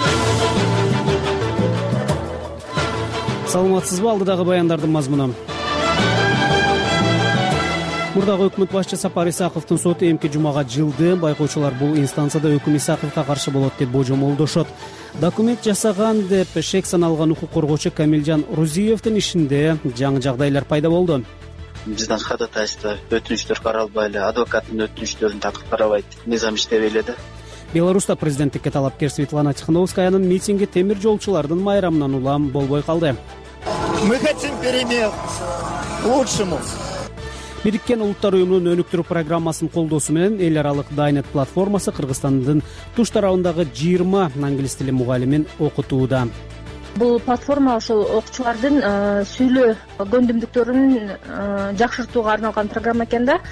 Саламатсызбы, алдыдагы баяндардын мазмуну. Мурдагы өкмөт башчысы Сапар Исаковдун соту эмки жумага жылды. Байкоочулар бул инстанцияда өкүм Исаковго каршы болот деп божомолдошот. Документ жасаган деп шек саналган укук коргоочу Камилжан Рузиевдин ишинде жаңы жагдайлар пайда болду. Биздин ходатайство өтүнүчтөр каралбай эле, адвокаттын өтүнүчтөрүн такып карабайт, мыйзам иштебей эле да. Беларуста президенттикке талапкер Светлана Тихановскаянын митинги темир жолчулардын майрамынан улам болбой калды. Мы хотим перемен к лучшему. Бириккен Улуттар уюмунун өнүктүрүү программасын колдоосу менен эл аралык Дайнет платформасы Кыргызстандын туш тарабындагы 20 англис тили мугалимин окутууда. Бул платформа ошол окуучулардын сүйлөө көндүмдүктөрүн жакшыртууга арналган программа экен да.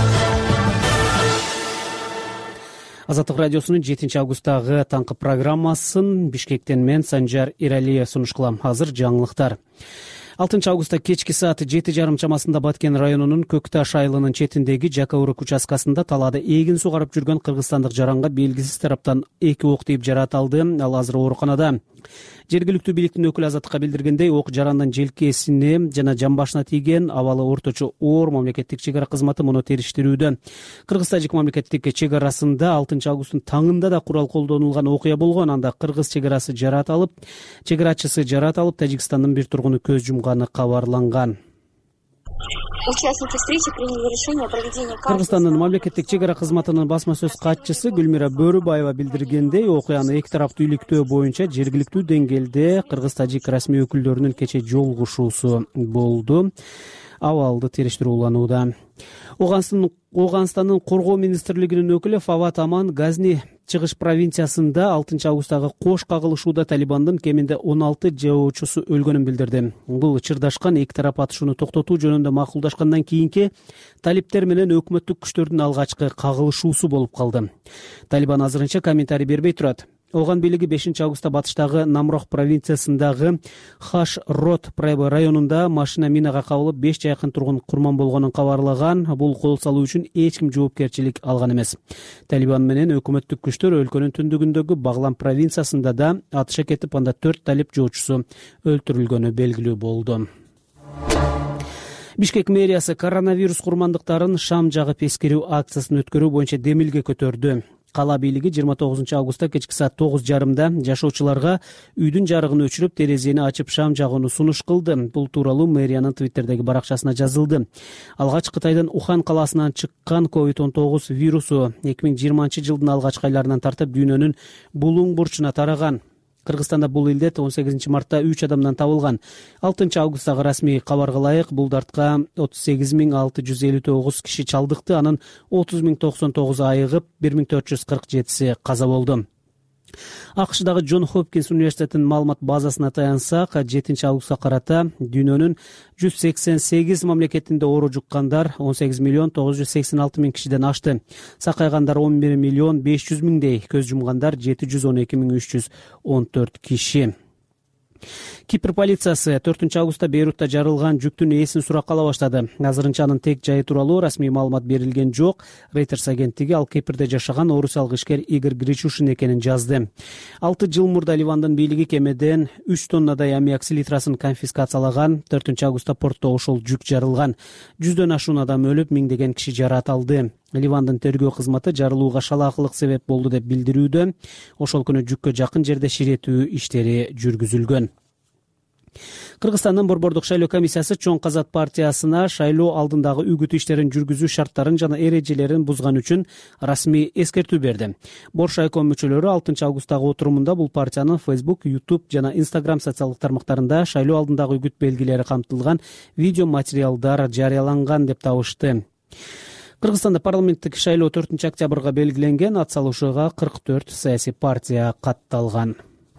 Азаттык радиосунун 7 августтагы таңкы программасын Бишкектен мен Санжар Иралиев сунуш кылам. Азыр жаңылыктар. 6 августта кечки саат 7:30 чамасында Баткен районунун Көкташ айылынын четиндеги Жакаурук участкасында талаада эгин сугарып жүргөн кыргызстандык жаранга белгисиз тараптан 2 ок тийип жаратылды. Ал азыр ооруканада. Жергиликтүү бийликтин өкүлү Азаттыкка билдиргендей, ок жарандын желкесине жана жамбашына тийген. Абалы орточо оор мамлекеттик чек ара кызматы муну териштирүүдө. Кыргыз-тажик мамлекеттик чек арасында 6 августтун таңында да курал колдонулган окуя болгон. Анда кыргыз чек арасы жаратылып, чек арачысы жаратылып, Тажикстандын бир тургуну көз жумганы кабарланган. Участники встречи приняли решение о проведении... Кыргызстандын мамлекеттик чек ара кызматынын басма сөз катчысы Гүлмира Бөрүбаева билдиргендей, окуяны эки тараптуу иликтөө боюнча жергиликтүү деңгээлде кыргыз-тажик расмий өкүлдөрүнүн кечээ жолугушуусу болду. Абалды териштирүү уланууда. Оганстандын коргоо министрлигинин өкүлү Фават Аман Газни чыгыш провинциясында 6 августтагы кош кагылышууда Талибандын кеминде 16 жаоочусу өлгөнүн билдирди. Бул чырдашкан эки тарап атышууну токтотуу жөнүндө макулдашкандан кийинки талиптер менен өкмөттүк күчтөрдүн алгачкы кагылышуусу болуп калды. Талибан азырынча комментарий бербей турат. Оган бийлиги 5 августта батыштагы Намрох провинциясындагы Хаш-Рот районунда машина минага кабылып 5 жакын тургун курман болгонун кабарлаган. Бул кол салуу үчүн эч ким жоопкерчилик алган эмес. Талибан менен өкмөттүк күчтөр өлкөнүн түндүгүндөгү Баглам провинциясында да атышка кетип, анда 4 талип жоочусу өлтүрүлгөнү белгилүү болду. Бишкек мэриясы коронавирус курмандыктарын шам жагып эскерүү акциясын өткөрүү боюнча демилге көтөрдү. Кала бийлиги 29 августта кечки саат 9:30 жашоочуларга үйдүн жарыгын өчүрүп, терезени ачып шам жагууну сунуш кылды. Бул тууралуу мэриянын Твиттердеги баракчасына жазылды. Алгач Кытайдын Ухан калаасынан чыккан COVID-19 вирусу 2020 жылдын алгачкы айларынан тартып дүйнөнүн булуң бурчуна тараган. Кыргызстанда бул илдет 18 мартта 3 адамдан табылган. 6 августтагы расмий кабарга ылайык бул дартка 38.659 киши чалдыкты, анын 30.099 айыгып, 1.447 каза болду. АКШдагы Джон Хопкинс университетинин маалымат базасына таянсак, 7 августка карата дүйнөнүн 188 мамлекетинде оору жуккандар 18.986.000 кишиден ашты. Сакайгандар 11.500.000дей, көз жумгандар 712.314 киши. Кипр полициясы 4 августта Бейрутта жарылган жүктүн ээсин суракка ала баштады. Азырынча анын тек жайы тууралуу расмий маалымат берилген жок. Reuters агенттиги ал Кипрде жашаган орусиялык ишкер Игорь Гречушин экенин жазды. 6 жыл мурда Ливандын бийлиги кемеден 3 тоннадай аммиак селитрасын конфискациялаган. 4 августта портто ошол жүк жарылган. 100дөн ашуун адам өлүп, миңдеген киши жараат алды. Ливандын тергөө кызматы жарылууга шалаакылык себеп болду деп билдирүүдө. Ошол күнү жүккө жакын жерде ширетүү иштери жүргүзүлгөн. Кыргызстандын Борбордук шайлоо комиссиясы Чоң Казат партиясына шайлоо алдындагы үгүт иштерин жүргүзүү шарттарын жана эрежелерин бузган үчүн расмий эскертүү берди. Боршайком мүчөлөрү 6 августтагы отурумунда бул партиянын Facebook, YouTube жана Instagram социалдык тармактарында шайлоо алдындагы үгүт белгилери камтылган видео материалдар жарыяланган деп табышты. Кыргызстанда парламенттик шайлоо 4 октябрга белгиленген, ат салуушуга 44 саясий партия катталган.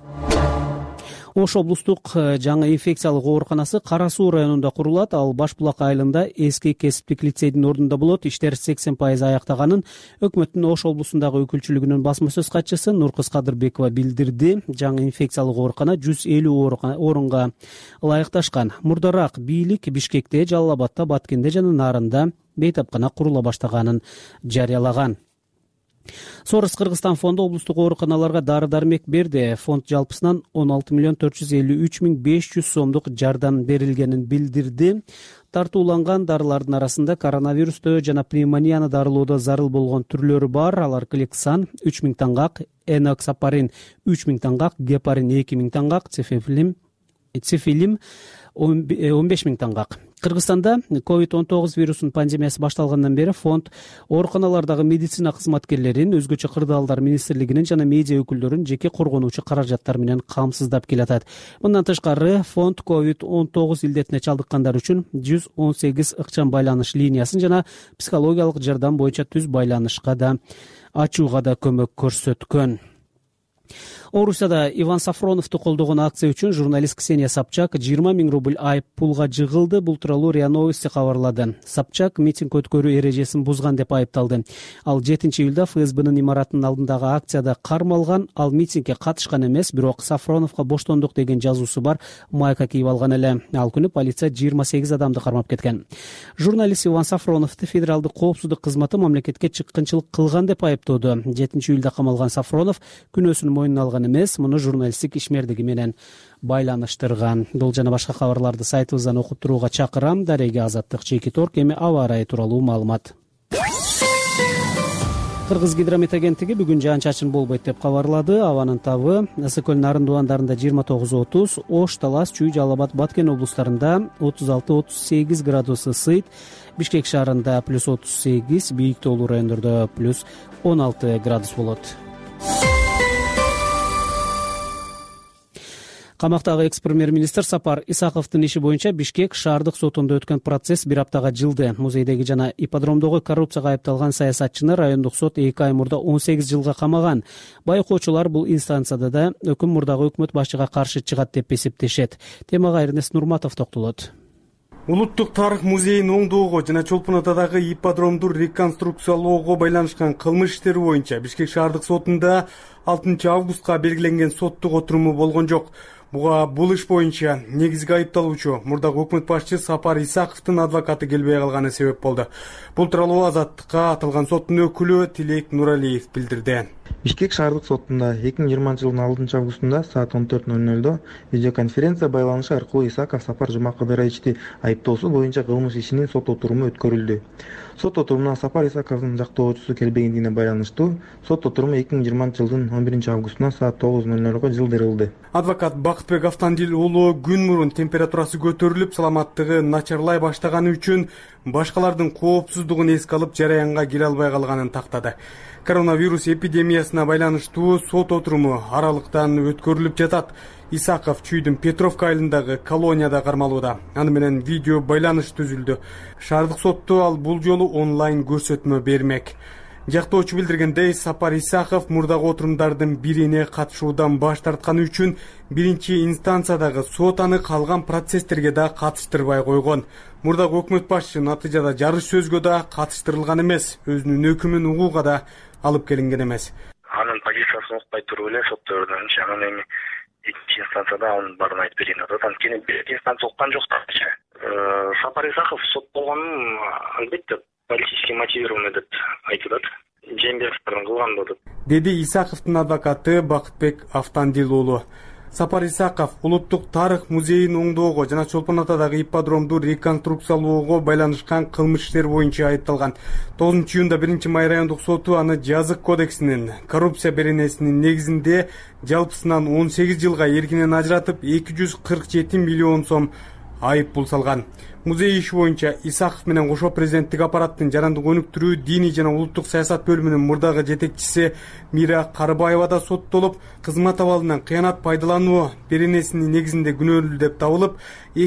Ош облустук жаңы инфекциялык ооруканасы Кара Суу районунда курулат. Ал Баш Булак айылында эски кесиптик лицейдин ордунда болот. Иштер 80% аяктаганын өкмөттүн Ош облусундагы өкүлчүлүгүнүн басма сөз катчысы Нуркыз Кадырбекова билдирди. Жаңы инфекциялык оорукана 150 орунга ылайыкташкан. Мурдараак бийлик Бишкекте, Жалал Абадта, Баткенде жана Нарында бейтапкана курула баштаганын жарыялаган. Сорос Кыргызстан фонду облустук ооруканаларга дары-дармек берди. Фонд жалпысынан 16 453 сомдук жардам берилгенин билдирди. Тартууланган дарылардын арасында коронавирусту жана пневмонияны дарылоодо зарыл болгон түрлөрү бар. Алар Кликсан 3000 таңгак, Эноксапарин 3000 таңгак, Гепарин 2000 таңгак, Цифилим 15000 таңгак. Кыргызстанда COVID-19 вирусунун пандемиясы башталгандан бери фонд ооруканалардагы медицина кызматкерлерин, өзгөчө кырдаалдар министрлигинин жана медиа өкүлдөрүн жеке коргонуучу каражаттар менен камсыздап келатат. Мындан тышкары фонд COVID-19 илдетине чалдыккандар үчүн 118 ыкчам байланыш линиясын жана психологиялык жардам боюнча түз байланышка да ачууга да көмөк көрсөткөн. Орусияда Иван Сафроновду колдогон акция үчүн журналист Ксения Собчак 20 000 рубль айып пулга жыгылды. Бул тууралуу РИА Новости кабарлады. Собчак митинг өткөрүү эрежесин бузган деп айыпталды. Ал 7 июлда ФСБнын имаратынын алдындагы акцияда кармалган. Ал митингге катышкан эмес, бирок Сафроновго боштондук деген жазуусу бар майка кийип алган эле. Ал күнү полиция 28 адамды кармап кеткен. Журналист Иван Сафроновду федералдык коопсуздук кызматы мамлекетке чыккынчылык кылган деп айыптоодо. 7 июлда камалган Сафронов күнөөсүн мойнуна алган эмес, муну журналисттик ишмердиги менен байланыштырган. Бул жана башка кабарларды сайтыбыздан окуп турууга чакырам. Дареге Азаттык, Чеки Торк. Эми аба ырайы тууралуу маалымат. Кыргыз гидромет агенттиги бүгүн жаан-чачын болбойт деп кабарлады. Абанын табы Ысык-Көл, Нарын Дубандарында 29-30, Ош, Талас, Чүй, Жалал Абад, Баткен облустарында 36-38 градус ысыйт. Бишкек шаарында +38, бийик тоолуу райондордо +16 градус болот. Камактагы экс-премьер-министр Сапар Исаковдун иши боюнча Бишкек шаардык сотунда өткөн процесс бир аптага жылды. Музейдеги жана ипподромдогу коррупцияга айыпталган саясатчыны райондук сот 2 ай мурда 18 жылга камаган. Байкоочулар бул инстанцияда да өкүм мурдагы өкмөт башчыга каршы чыгат деп эсептешет. Темага Эрнест Нурматов токтолот. Улуттук тарых музейин оңдоого жана Чолпон Атадагы ипподромду реконструкциялоого байланышкан кылмыш иштери боюнча Бишкек шаардык сотунда 6 августка белгиленген соттук отуруму болгон жок. Буга бул иш боюнча негизги айыпталуучу мурдагы өкмөт башчы Сапар Исаковдун адвокаты келбей калганы себеп болду. Бул тууралуу Азаттыкка аталган соттун өкүлү Тилек Нуралиев билдирди. Бишкек шаардык сотунда 2020 жылдын 6 августунда саат 14:00 видеоконференция байланышы аркылуу Исаков Сапар Жумакадыровичти айыптоосу боюнча кылмыш ишинин сот отуруму өткөрүлдү. Сот отурумуна Сапар Исаковдун жактоочусу келбегендигине байланыштуу сот отуруму 2020 жылдын 11 августунда саат 9:00 жылдырылды. Адвокат Бакытбек Автандил уулу күн мурун температурасы көтөрүлүп, саламаттыгы начарлай баштаганы үчүн башкалардын коопсуздугун эске алып жараянга кире албай калганын тактады. Коронавирус эпидемиясына байланыштуу сот отуруму аралыктан өткөрүлүп жатат. Исаков Чүйдүн Петровка айылындагы колонияда кармалууда. Аны менен видео байланыш түзүлдү. Шаардык сотто ал бул жолу онлайн көрсөтмө бермек. Жактоочу билдиргендей, Сапар Исаков мурдагы отурумдардын бирине катышуудан баш тартканы үчүн биринчи инстанциядагы сот аны калган процесстерге да катыштырбай койгон. Мурдагы өкмөт башчы натыйжада жарыш сөзгө да катыштырылган эмес, өзүнүн өкүмүн угууга да алып келинген эмес. Анын позициясын укпай туруп эле соттордон анан эми экинчи инстанцияда анын баарын айтып берейин деп атат. Анткени биринчи инстанция уккан жок да. Сапар Исаков соттолгонун албетте политически мотивированный деп айтылат. Жээнбековдун кылган деп атат. Деди Исаковдун адвокаты Бакытбек Автандил уулу. Сапар Исаков Улуттук тарых музейин оңдоого жана Чолпон Атадагы ипподромду реконструкциялоого байланышкан кылмыш иштер боюнча айыпталган. 9-июнда 1-май райондук соту аны жазык кодексинин коррупция беренесинин негизинде жалпысынан 18 жылга эркинен ажыратып 247 миллион сом айып пул салган. Музей иши боюнча Исаков менен кошо президенттик аппараттын жарандык өнүктүрүү, диний жана улуттук саясат бөлүмүнүн мурдагы жетекчиси Мира Карыбаева да соттолуп, кызмат абалынан кыянат пайдалануу беренесинин негизинде күнөөлүү деп табылып,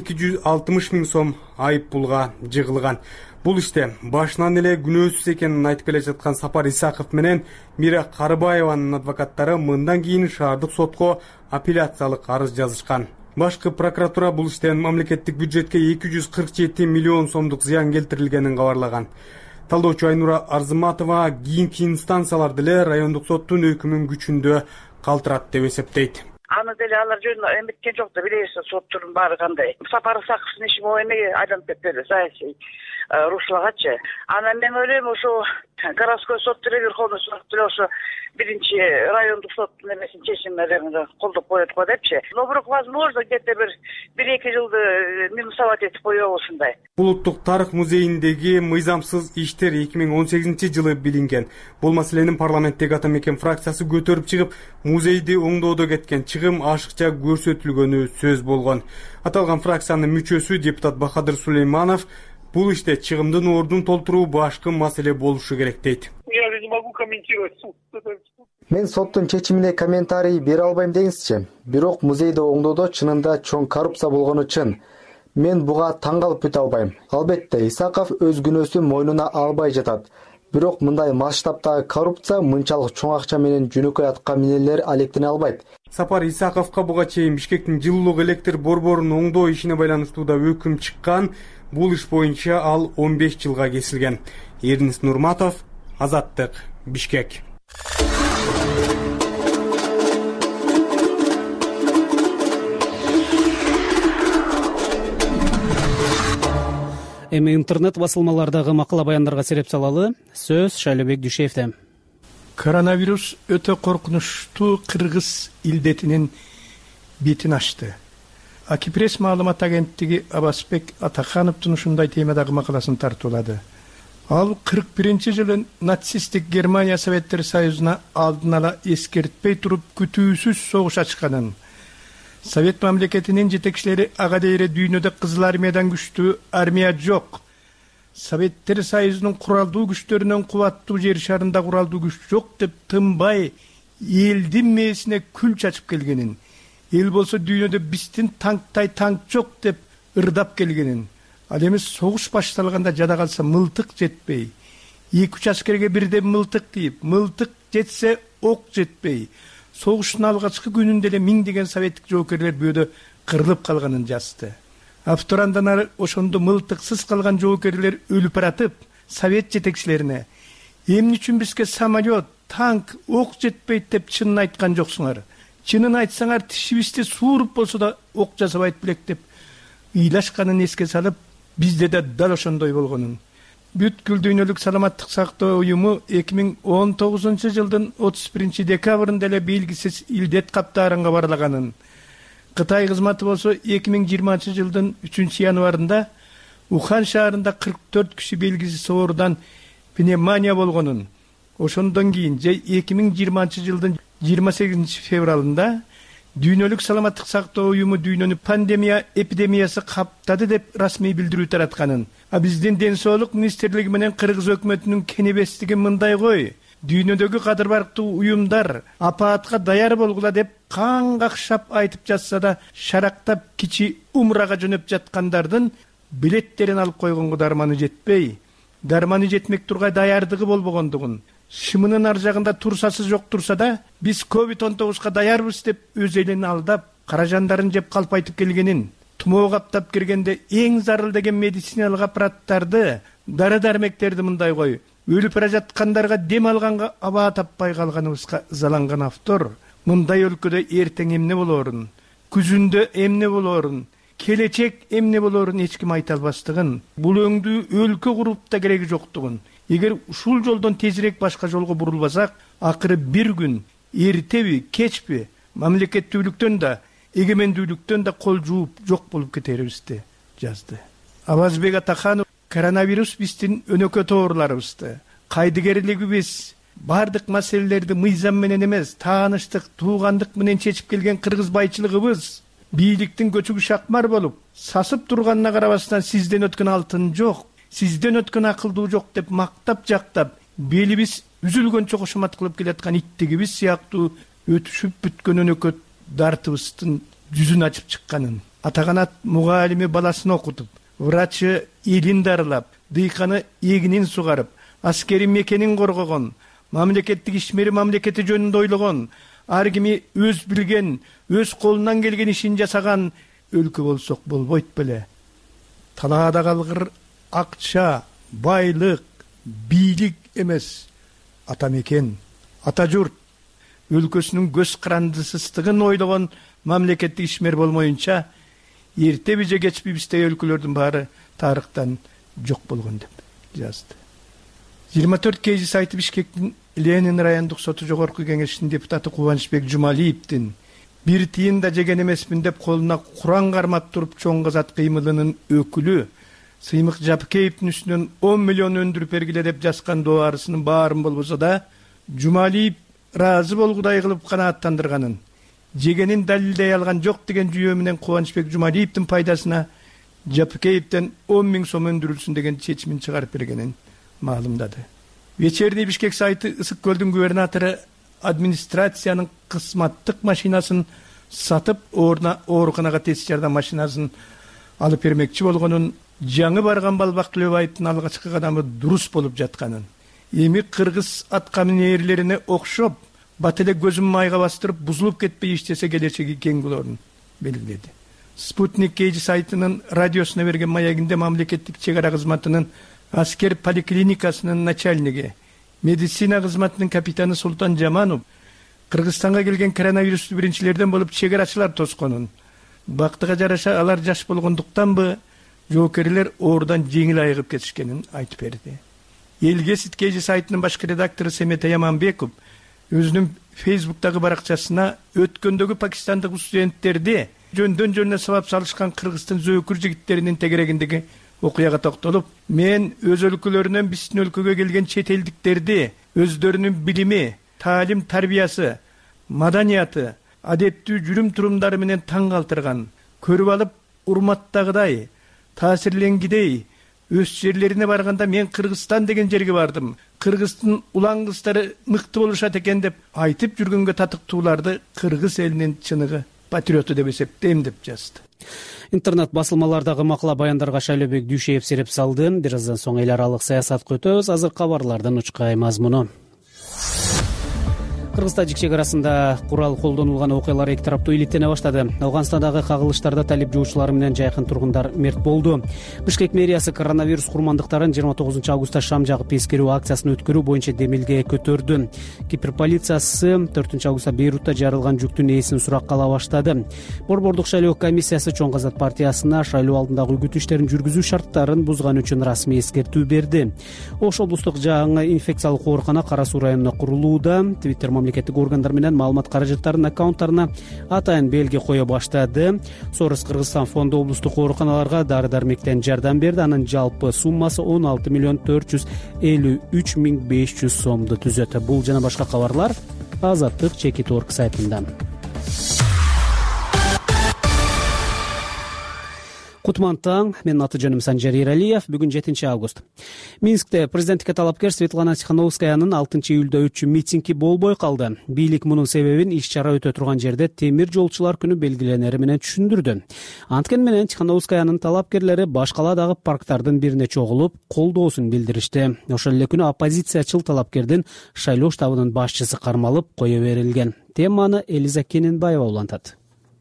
260 миң сом айып пулга жыгылган. Бул иште башынан эле күнөөсүз экенин айтып келе жаткан Сапар Исаков менен Мира Карыбаеванын адвокаттары мындан кийин шаардык сотко апелляциялык арыз жазышкан. Башкы прокуратура бул иштен мамлекеттик бюджетке 247 миллион сомдук зыян келтирилгенин кабарлаган. Талдоочу Айнура Арзыматова кийинки инстанцияларды эле райондук соттун өкүмүн күчүндө калтырат деп эсептейт. Аны деле алар жөнүндө эметкен жок да, билесиз, соттун баары кандай. Сапар Исаковдун иши могу эмеге айланып кетти, саясий руслогачы. Анан мен ойлойм, ошо городской сот деле, верховный суд деле ошо биринчи райондук соттун эмесин чечимдерин колдоп коет го депчи. Но бирок возможно где-то бир 2 жылды минусовать этип коебу ушундай. Улуттук тарых музейиндеги мыйзамсыз иштер 2018-жылы билинген. Бул маселенин парламенттеги ата мекен фракциясы көтөрүп чыгып, музейди оңдоодо кеткен чыгым ашыкча көрсөтүлгөнү сөз болгон. Аталган фракциянын мүчөсү депутат Бахадыр Сулейманов бул иште чыгымдын ордун толтуруу башкы маселе болушу керек дейт. Я же не могу комментировать суд. Мен соттун чечимине комментарий бере албайм деңизчи. Бирок музейди оңдоодо чынында чоң коррупция болгону чын. Мен буга таң калып бүтө албайм. Албетте, Исаков өз күнөөсүн мойнуна албай жатат. Бирок мындай масштабтагы коррупция мынчалык чоң акча менен жөнөкөй атка минелер алектене албайт. Сапар Исаковго буга чейин Бишкектин жылуулук электр борборун оңдоо ишине байланыштуу да өкүм чыккан. Бул иш боюнча ал 15 жылга кесилген. Эрнис Нурматов, Азаттык, Бишкек. Эми интернет басылмалардагы макала баяндарга сереп салалы. Сөз Шайлебек Дүйшеевде. Коронавирус өтө коркунучтуу кыргыз илдетинин бетин ачты. Акипресс маалымат агенттиги Абасбек Атахановдун ушундай темадагы макаласын тартуулады. Ал 41-жылы нацисттик Германия Советтер Союзуна алдын ала эскертпей туруп күтүүсүз согуш ачканын, Совет мамлекетинин жетекчилери ага дейре дүйнөдө Кызыл армиядан күчтүү армия жок, Советтер Союзунун куралдуу күчтөрүнөн кубаттуу жер шарында куралдуу күч жок деп тынбай элдин мээсине күл чачып келгенин, эл болсо дүйнөдө биздин танктай танк жок деп ырдап келгенин, ал эми согуш башталганда жада калса мылтык жетпей, 2-3 аскерге бирден мылтык тийип, мылтык жетсе ок жетпей, согуштун алгачкы күнүндө эле миңдеген советтик жоокерлер бүйөдө кырылып калганын жазды. Автор андан ары ошондо мылтыксыз калган жоокерлер өлүп баратып, совет жетекчилерине эмне үчүн бизге самолет, танк, ок жетпейт деп чынын айткан жоксуңар? Чынын айтсаңар тишибизди сууруп болсо да ок жасабайт белек деп ыйлашканын эске салып, бизде да дал ошондой болгонун. Бүткүл дүйнөлүк саламаттык сактоо уюму 2019 жылдын 31 декабрында эле белгисиз илдет каптаарынга барлаганын, Кытай кызматы болсо 2020 жылдын 3 январында Ухан шаарында 44 киши белгисиз оорудан пневмония болгонун, ошондон кийин 2020 жылдын 28 февралында дүйнөлүк саламаттык сактоо уюму дүйнөнү пандемия эпидемиясы каптады деп расмий билдирүү таратканын, а биздин ден соолук министрлиги менен кыргыз өкмөтүнүн кенебестиги мындай кой: дүйнөдөгү кадыр барктуу уюмдар апаатка даяр болгула деп каң какшап айтып жатса да, шарактап кичи умрага жөнөп жаткандардын билеттерин алып койгонго дарманы жетпей, дарманы жетмек тургай даярдыгы болбогондугун, шымынын ар жагында турсасы жок турса да, биз COVID-19га даярбыз деп өз элин алдап, каражандарын жеп калпайтып келгенин, тумоо каптап киргенде эң зарыл деген медициналык аппараттарды, дары-дармектерди мындай кой, өлүп бара жаткандарга дем алганга аба таппай калганыбызга ызаланган автор мындай өлкөдө эртең эмне болоорун, күзүндө эмне болоорун, келечек эмне болоорун эч ким айта албастыгын, бул өңдүү өлкө куруп да кереги жоктугун, эгер ушул жолдон тезирээк башка жолго бурулбасак, акыры бир күн эртеби, кечпи мамлекеттүүлүктөн да, эгемендүүлүктөн да кол жууп жок болуп кетерибизди жазды. Абазбек Атаханов коронавирус биздин өнөкө тооруларыбызды, кайдыгерлигибиз, бардык маселелерди мыйзам менен эмес, тааныштык, туугандык менен чечип келген кыргыз байчылыгыбыз бийликтин көчүгү шакмар болуп, сасып турганына карабастан сизден өткөн алтын жок, сизден өткөн акылдуу жок деп мактап жактап, белибиз үзүлгөнчө кошомат кылып келаткан иттигибиз сыяктуу өтүшүп бүткөн өнөкөт дартыбыздын жүзүн ачып чыкканын, Атаканат мугалими баласын окутуп, врачы элин дарылап, дыйканы эгинин сугарып, аскери мекенин коргогон, мамлекеттик ишмери мамлекети жөнүндө ойлогон, ар кими өз билген, өз колунан келген ишин жасаган өлкө болсок болбойт беле. Талаада калгыр акча, байлык, бийлик эмес, ата мекен, ата журт, өлкөсүнүн көз карандысыздыгын ойлогон мамлекеттик ишмер болмоюнча, эртеби же кечпи биздей өлкөлөрдүн баары тарыхтан жок болгон деп жазды. 24 кж сайты Бишкектин Ленин райондук соту жогорку кеңешинин депутаты Кубанычбек Жумалиевдин бир тыйын да жеген эмесмин деп колуна Куран кармап туруп чоң казат кыймылынын өкүлү Сыймык Жапкеевдин үстүнөн 10 миллион өндүрүп бергиле деп жазган дуарысынын баарын болбосо да, Жумалиев разы болгудай кылып канааттандырганын, жегенин далилдей алган жок деген жүйө менен Кубанычбек Жумалиевдин пайдасына Жапкеевден 10 000 сом өндүрүлсүн деген чечимин чыгарып бергенин маалымдады. Вечерний Бишкек сайты Ысык көлдүн губернатору администрациянын кызматтык машинасын сатып, ордуна ооруканага тез жардам машинасын алып бермекчи болгонун, жаңы барган Балбак Төлөбаевдин алгачкы кадамы дурус болуп жатканын, эми кыргыз аткаминерлерине окшоп, бат эле көзүн майга бастырып, бузулуп кетпей иштесе келечеги кең болоорун белгиледи. Спутник KG сайтынын радиосуна берген маягинде мамлекеттик чек ара кызматынын аскер поликлиникасынын начальниги, медицина кызматынын капитаны Султан Жаманов Кыргызстанга келген коронавирусту биринчилерден болуп чек арачылар тосконун, бактыга жараша алар жаш болгондуктанбы жоокерлер оорудан жеңил айыгып кетишкенин айтып берди. Элгесит KG сайтынын башкы редактору Семета Яманбеков өзүнүн Фейсбуктагы баракчасына өткөндөгү пакистандык студенттерди жөндөн жөнүнө сабап салышкан Кыргыздын зөөкүр жигиттеринин тегерегиндеги окуяга токтолуп, мен өз өлкөлөрүнөн биздин өлкөгө келген чет элдиктерди өздөрүнүн билими, таалим тарбиясы, маданияты, адептүү жүрүм турумдары менен таң калтырган, көрүп алып урматтагыдай, таасирленгидей, өз жерлерине барганда мен Кыргызстан деген жерге бардым, Кыргыздын улан кыздары мыкты болушат экен деп айтып жүргөнгө татыктууларды кыргыз элинин чыныгы патриоту деп эсептейм деп жазды. Интернет басылмалардагы макала баяндарга Шайлообек Дүйшеев сереп салды. Бир аздан соң эл аралык саясатка өтөбүз. Азыр кабарлардын учкай мазмуну. Кыргыз-Тажик чек арасында курал колдонулган окуялар эки тараптуу иликтене баштады. Ауганстандагы кагылыштарда талип жоочулар менен жайкын тургундар мерт болду. Бишкек мэриясы коронавирус курмандыктарын 29 августта шам жагып эскерүү акциясын өткөрүү боюнча демилге көтөрдү. Кипр полициясы 4 августта Бейрутта жарылган жүктүн ээсин суракка ала баштады. Борбордук шайлоо комиссиясы Чоң Казак партиясына шайлоо алдындагы үгүт иштерин жүргүзүү шарттарын бузган үчүн расмий эскертүү берди. Ош облустук жаңы инфекциялык оорукана Кара Суу районуна курулууда. Twitter мамлекеттик органдар менен маалымат каражаттарынын аккаунттарына атайын белги кое баштады. Сорос Кыргызстан фонду облустук ооруканаларга дары-дармектен жардам берди. Анын жалпы суммасы 16 миллион 453 миң 500 сомду түзөт. Бул жана башка кабарлар Азаттык Чекит.org сайтында. Кутман таң, менин аты жөнүм Санжар Эралиев. Бүгүн 7 август. Минскте президенттикке талапкер Светлана Тихановскаянын 6 июлда өтчү митинги болбой калды. Бийлик мунун себебин иш-чара өтө турган жерде темир жолчулар күнү белгиленери менен түшүндүрдү. Анткени менен Тихановскаянын талапкерлери башкаладагы парктардын бирине чогулуп, колдоосун билдиришти. Ошол эле күнү оппозициячыл талапкердин шайлоо штабынын башчысы кармалып кое берилген. Теманы Элиза Кененбаева улантат.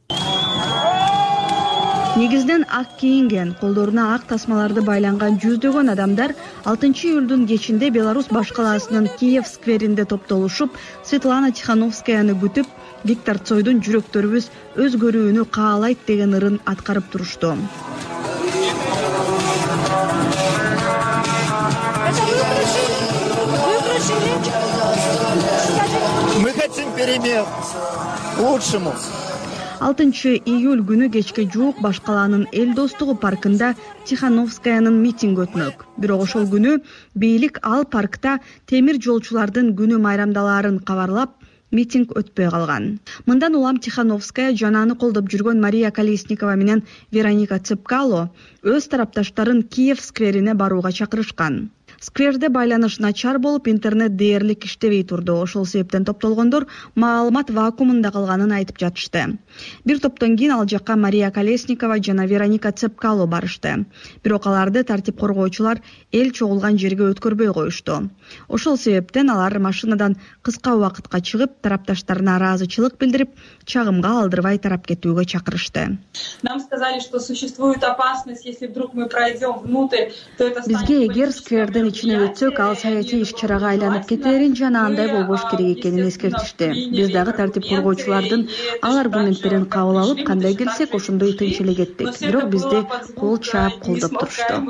Негизден ак кийинген, колдоруна ак тасмаларды байланган жүздөгөн адамдар 6 июлдун кечинде Беларусь башкаласынын Киев скверинде топтолушуп, Светлана Тихановскаяны күтүп, Виктор Цойдун жүрөктөрүбүз өзгөрүүнү каалайт деген ырын аткарып турушту. Мы хотим перемен к лучшему. 6 июль күнү кечке жуук Баш калаанын Эл достугу паркында Тихановскаянын митинги өтмөк. Бирок ошол күнү бийлик ал паркта темир жолчулардын күнү майрамдалаарын кабарлап, митинг өтпөй калган. Мындан улам Тихановская жана аны колдоп жүргөн Мария Колесникова менен Вероника Цепкало өз тарапташтарын Киев скверине барууга чакырышкан. Скверде байланыш начар болуп, интернет дээрлик иштебей турду. Ошол себептен топтолгондор маалымат вакуумунда калганын айтып жатышты. Бир топтон кийин ал жакка Мария Колесникова жана Вероника Цепкало барышты. Бирок аларды тартип коргоочулар эл чогулган жерге өткөрбөй коюшту. Ошол себептен алар машинадан кыска убакытка чыгып, тарапташтарына ыраазычылык билдирип, чагымга алдырбай тарап кетүүгө чакырышты. Нам сказали, что существует опасность, если вдруг мы пройдем внутрь, то это станет... Бизге эгер скверден ичине өтсөк, ал саясий иш-чарага айланып кетерин жана андай болбош керек экенин эскертишти. Биз дагы тартип коргоочулардын ал аргументтерин кабыл алып, кандай келсек, ошондой тынч эле кеттик. Бирок бизди кол чаап колдоп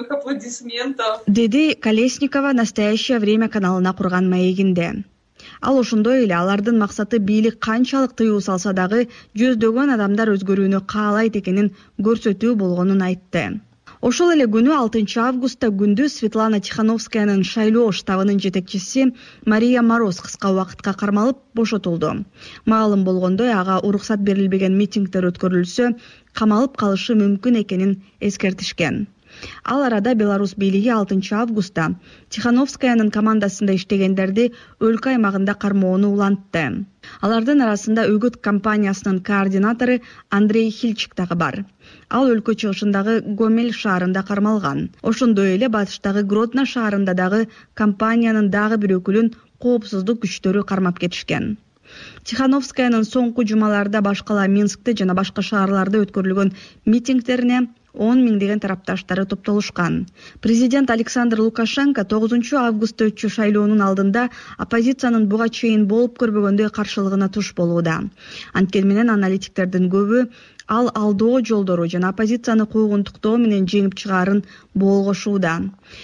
турушту. Деди Колесникова «Настоящее время» каналына курган маегинде. Ал ошондой эле алардын максаты бийлик канчалык тыюу салса дагы жүздөгөн адамдар өзгөрүүнү каалайт экенин көрсөтүү болгонун айтты. Ошол эле күнү 6 августта күндүз Светлана Тихановскаянын шайлоо штабынын жетекчиси Мария Мороз кыска убакытка кармалып бошотулду. Маалым болгондой, ага уруксат берилбеген митингдер өткөрүлсө, камалып калышы мүмкүн экенин эскертишкен. Ал арада Беларусь бийлиги 6 августта Тихановскаянын командасында иштегендерди өлкө аймагында кармоону улантты. Алардын арасында Өгөт компаниясынын координатору Андрей Хильчик дагы бар. Ал өлкө чыгышындагы Гомель шаарында кармалган. Ошондой эле батыштагы Гродно шаарында дагы компаниянын дагы бир өкүлүн коопсуздук күчтөрү кармап кетишкен. Тихановскаянын соңку жумаларда Баш кала Минскте жана башка шаарларда өткөрүлгөн митингдерине 10 миңдеген тарапташтары топтолушкан. Президент Александр Лукашенко 9 августта өтчү шайлоонун алдында оппозициянын буга чейин болуп көрбөгөндөй каршылыгына туш болууда. Анткени менен аналитиктердин көбү ал алдоо жолдору жана оппозицияны куугунтуктоо менен жеңип чыгаарын болгошууда.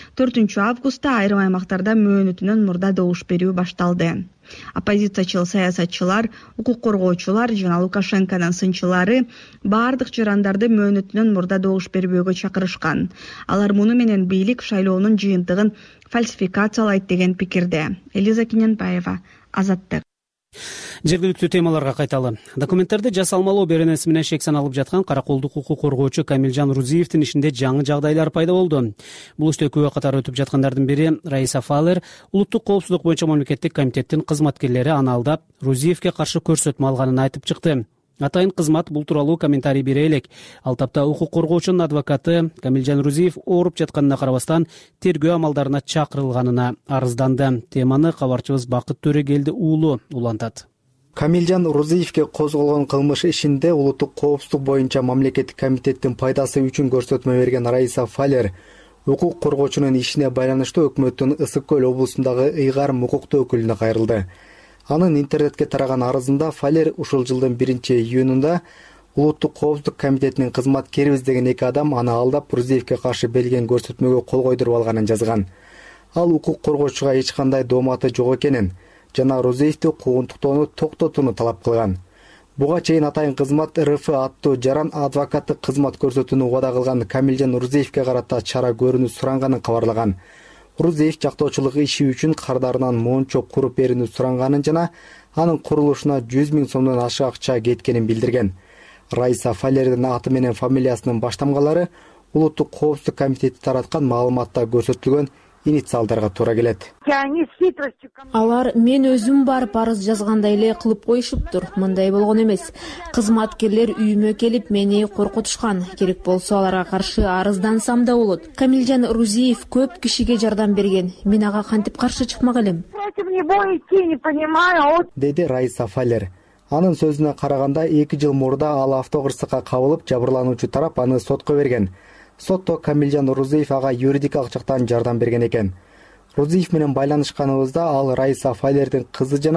4 августта айрым аймактарда мөөнөтүнөн мурда добуш берүү башталды. Оппозициячыл саясатчылар, укук коргоочулар жана Лукашенконун сынчылары бардык жарандарды мөөнөтүнөн мурда добуш бербөөгө чакырышкан. Алар муну менен бийлик шайлоонун жыйынтыгын фальсификациялайт деген пикирде. Элиза Киненбаева, Азаттык. Жергиликтүү темаларга кайталы. Документтерди жасалмалоо беренеси менен шек саналып жаткан караколдук укук коргоочу Камилжан Рузиевдин ишинде жаңы жагдайлар пайда болду. Бул иште күбө катары өтүп жаткандардын бири Раиса Фалер, улуттук коопсуздук боюнча мамлекеттик комитеттин кызматкерлери аны алдап, Рузиевге каршы көрсөтмө алганын айтып чыкты. Атайын кызмат бул тууралуу комментарий бере элек. Ал тапта укук коргоочунун адвокаты Камилжан Рузиев ооруп жатканына карабастан тергөө амалдарына чакырылганына арызданды. Теманы кабарчыбыз Бакыт Төрегелди уулу улантат. Камилжан Рузиевге козголгон кылмыш ишинде улуттук коопсуздук боюнча мамлекеттик комитеттин пайдасы үчүн көрсөтмө берген Раиса Фалер укук коргоочунун ишине байланыштуу өкмөттүн Ысык Көл облусундагы ыйгарым укуктуу өкүлүнө кайрылды. Анын интернетке тараган арызында Фалер ушул жылдын 1-июнунда улуттук коопсуздук комитетинин кызматкерибиз деген 2 адам аны алдап Рузиевге каршы берилген көрсөтмөгө кол койдуруп алганын жазган. Ал укук коргоочуга эч кандай дооматы жок экенин жана Рузиевди куугунтуктоону токтотууну талап кылган. Буга чейин атайын кызмат РФ аттуу жаран адвокаттык кызмат көрсөтүүнү убада кылган Камилжан Рузиевге карата чара көрүүнү суранганын кабарлаган. Рузиев жактоочулук иши үчүн кардарынан мончо куруп берүүнү суранганын жана анын курулушуна 100 000 сомдон ашык акча кеткенин билдирген. Раиса Фалердин аты менен фамилиясынын баштамгалары улуттук коопсуздук комитети тараткан маалыматта көрсөтүлгөн инициалдарга туура келет. Алар мен өзүм барып арыз жазгандай эле кылып коюшуптур. Мындай болгон эмес. Кызматкерлер үйүмө келип мени коркутушкан. Керек болсо аларга каршы арыздансам да болот. Камилжан Рузиев көп кишиге жардам берген. Мен ага кантип каршы чыкмак элем? Деди Раиса Фалер. Анын сөзүнө караганда 2 жыл мурда ал автокырсыкка кабылып, жабырлануучу тарап аны сотко берген. Сотто Камилжан Рузиев ага юридикалык жактан жардам берген экен. Рузиев менен байланышканыбызда ал Раиса Фалердин кызы жана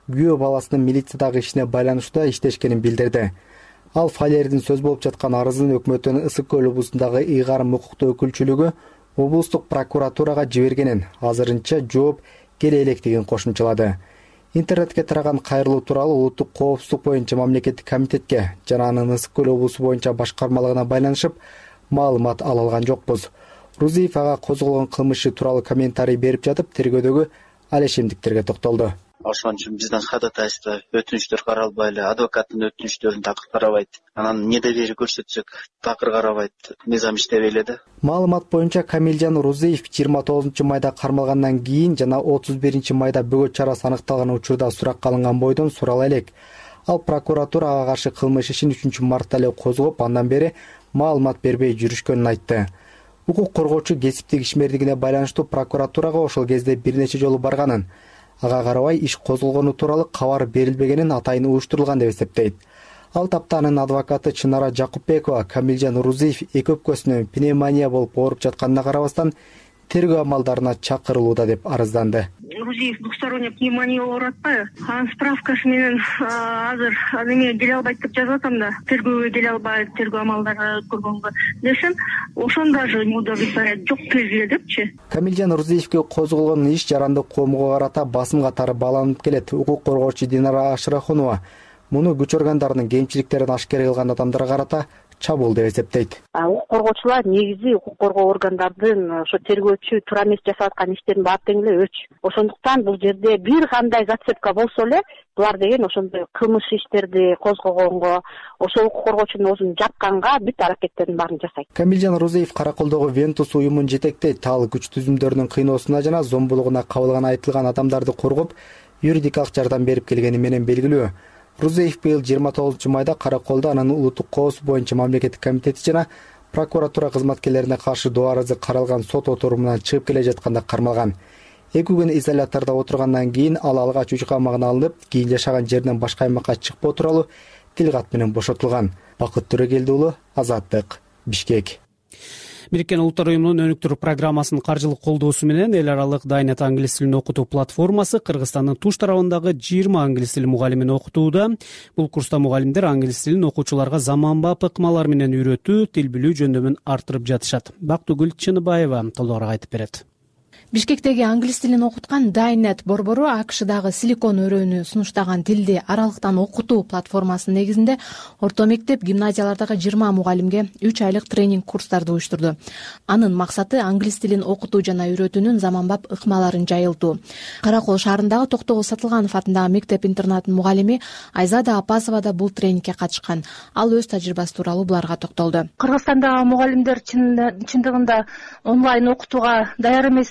күйөө баласынын милициядагы ишине байланыштуу иштешкенин билдирди. Ал Фалердин сөз болуп жаткан арызын өкмөттүн Ысык көл облусундагы ыйгарым укуктуу өкүлчүлүгү облустук прокуратурага жибергенин, азырынча жооп келе электигин кошумчалады. Интернетке тараган кайрылуу тууралуу улуттук коопсуздук боюнча мамлекеттик комитетке жана анын Ысык көл облусу боюнча башкармалыгына байланышып маалымат ала алган жокпуз. Рузиев ага козголгон кылмышы тууралуу комментарий берип жатып, тергөөдөгү алешемдиктерге токтолду. Ошон үчүн биздин ходатайство, өтүнүчтөр каралбай эле, адвокаттын өтүнүчтөрүн такыр карабайт. Анан недоверие көрсөтсөк, такыр карабайт. Мыйзам иштебей эле да. Маалымат боюнча Камилжан Рузиев 29-майда кармалгандан кийин жана 31-майда бөгөт чарасы аныкталган учурда суракка алынган бойдон сурала элек. Ал прокуратура ага каршы кылмыш ишин 3-мартта эле козгоп, андан бери маалымат бербей жүрүшкөнүн айтты. Укук коргоочу кесиптик ишмердигине байланыштуу прокуратурага ошол кезде бир нече жолу барганын, ага карабай иш козголгону тууралуу кабар берилбегенин атайын уюштурулган деп эсептейт. Ал тапта анын адвокаты Чынара Жакупбекова Камилжан Рузиев эки өпкөсүнөн пневмония болуп ооруп жатканына карабастан тергөө амалдарына чакырылууда деп арызданды. Рузиев двухсторонняя пневмония ооруп атпайбы? Анын справкасы менен азыр эме келе албайт деп жазып атам да. Тергөөгө келе албайт, тергөө амалдары көргөнгө десем, ошон даже не удовлетворяет, жок келе депчи. Камилжан Рузиевке козголгон иш жарандык коомго карата басым катары бааланып келет. Укук коргоочу Динара Ашрахунова муну күч органдарынын кемчиликтерин ашкера кылган адамдарга карата чабуул деп эсептейт. Укук коргоочулар негизи укук коргоо органдардын ошо тергөөчү туура эмес жасап аткан иштерин баары тең эле өч. Ошондуктан бул жерде бир кандай зацепка болсо эле булар деген ошондой кылмыш иштерди козгогонго, ошол укук коргоочунун өзүн жапканга бүт аракеттердин баарын жасайт. Камилжан Рузиев Караколдогу Вентус уюмун жетектейт. Ал күч түзүмдөрүнүн кыйноосуна жана зомбулугуна кабылган айтылган адамдарды коргоп, юридикалык жардам берип келгени менен белгилүү. Рузиев быйыл 29-майда Караколдо анын улуттук коопсуздук боюнча мамлекеттик комитети жана прокуратура кызматкерлерине каршы доо арызы каралган сот отурумунан чыгып келе жатканда кармалган. 2 күн изолятордо отургандан кийин ал алгач үй камагына алынып, кийин жашаган жеринен башка аймакка чыкпоо тууралуу тил кат менен бошотулган. Бакыт Төрөгелди уулу, Азаттык, Бишкек. Бириккен Улуттар уюмунун өнүктүрүү программасынын каржылык колдоосу менен эл аралык Дайнет англис тилин окутуу платформасы Кыргызстандын туш тарабындагы 20 англис тили мугалимин окутууда. Бул курста мугалимдер англис тилин окуучуларга заманбап ыкмалар менен үйрөтүү, тил билүү жөндөмүн арттырып жатышат. Бактыгүл Чыныбаева толугураак айтып берет. Бишкектеги англис тилин окуткан Дайнет борбору АКШдагы Силикон өрөөнү сунуштаган тилди аралыктан окутуу платформасынын негизинде орто мектеп, гимназиялардагы 20 мугалимге 3 айлык тренинг курстарды уюштурду. Анын максаты англис тилин окутуу жана үйрөтүүнүн заманбап ыкмаларын жайылтуу. Каракол шаарындагы Токтогул Сатылганов атындагы мектеп-интернаттын мугалими Айзада Апасова да бул тренингке катышкан. Ал өз тажрыйбасы тууралуу буларга токтолду. Кыргызстандагы мугалимдер чындыгында онлайн окутууга даяр эмес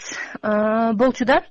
болчу да.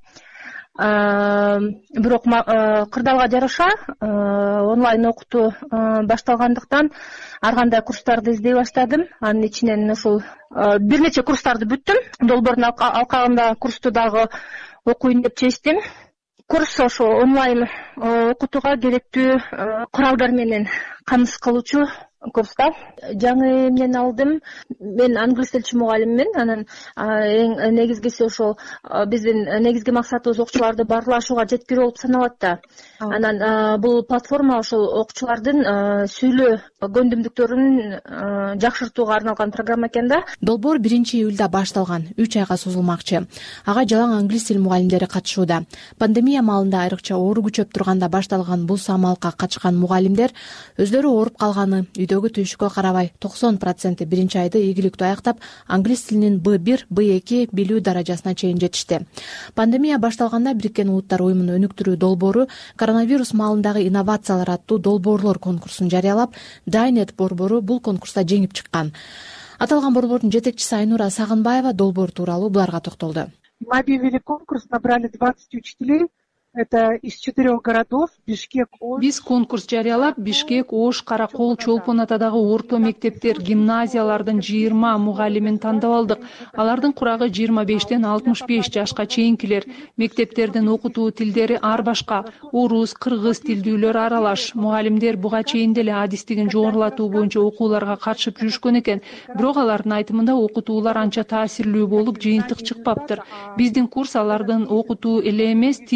Бирок кырдаалга жараша онлайн окутуу башталгандыктан ар кандай курстарды издей баштадым. Анын ичинен ушул бир нече курстарды бүттүм. Долбоордун алкагында курсту дагы окуйн деп чечтим. Курс ошо онлайн окутууга керектүү куралдар менен камсыз кылуучу курста. Жаңы эмнени алдым. Мен англис тилчи мугалиммин. Анан эң негизгиси ошол биздин негизги максатыбыз окуучуларды баарлашууга жеткирүү болуп саналат да. Анан бул платформа ошол окуучулардын сүйлөө көндүмдүктөрүн жакшыртууга арналган программа экен да. Долбоор 1-июлда башталган, 3 айга созулмакчы. Ага жалаң англис тил мугалимдери катышууда. Пандемия маалында айрыкча оору күчөп турганда башталган бул самалыкка катышкан мугалимдер өздөрү ооруп калганы, үйдөгү түйшүккө карабай 90% 1 айды ийгиликтүү аяктап, англис тилинин B1, B2 билүү даражасына чейин жетишти. Пандемия башталганда Бириккен Улуттар уюмунун өнүктүрүү долбоору коронавирус маалындагы инновациялар аттуу долбоорлор конкурсун жарыялап, Дайнет борбору бул конкурста жеңип чыккан. Аталган борбордун жетекчиси Айнура Сагынбаева долбоор тууралуу буларга токтолду. Мы объявили конкурс, набрали 20 учителей. Это из 4 городов: Бишкек, Ош. Биз конкурс жарыялап, Бишкек, Ош, Каракол, Чолпон атадагы орто мектептер, гимназиялардын 20 мугалимин тандап алдык. Алардын курагы 25-тен 65 жашка чейинкилер. Мектептердин окутуу тилдери ар башка. Орус, кыргыз тилдүүлөр аралаш. Мугалимдер буга чейин деле адистигин жогорулатуу боюнча окууларга катышып жүрүшкөн экен. Бирок алардын айтымында окутуулар анча таасирлүү болуп, жыйынтык чыкпаптыр. Биздин курс алардын окутуу эле эмес, тил билүү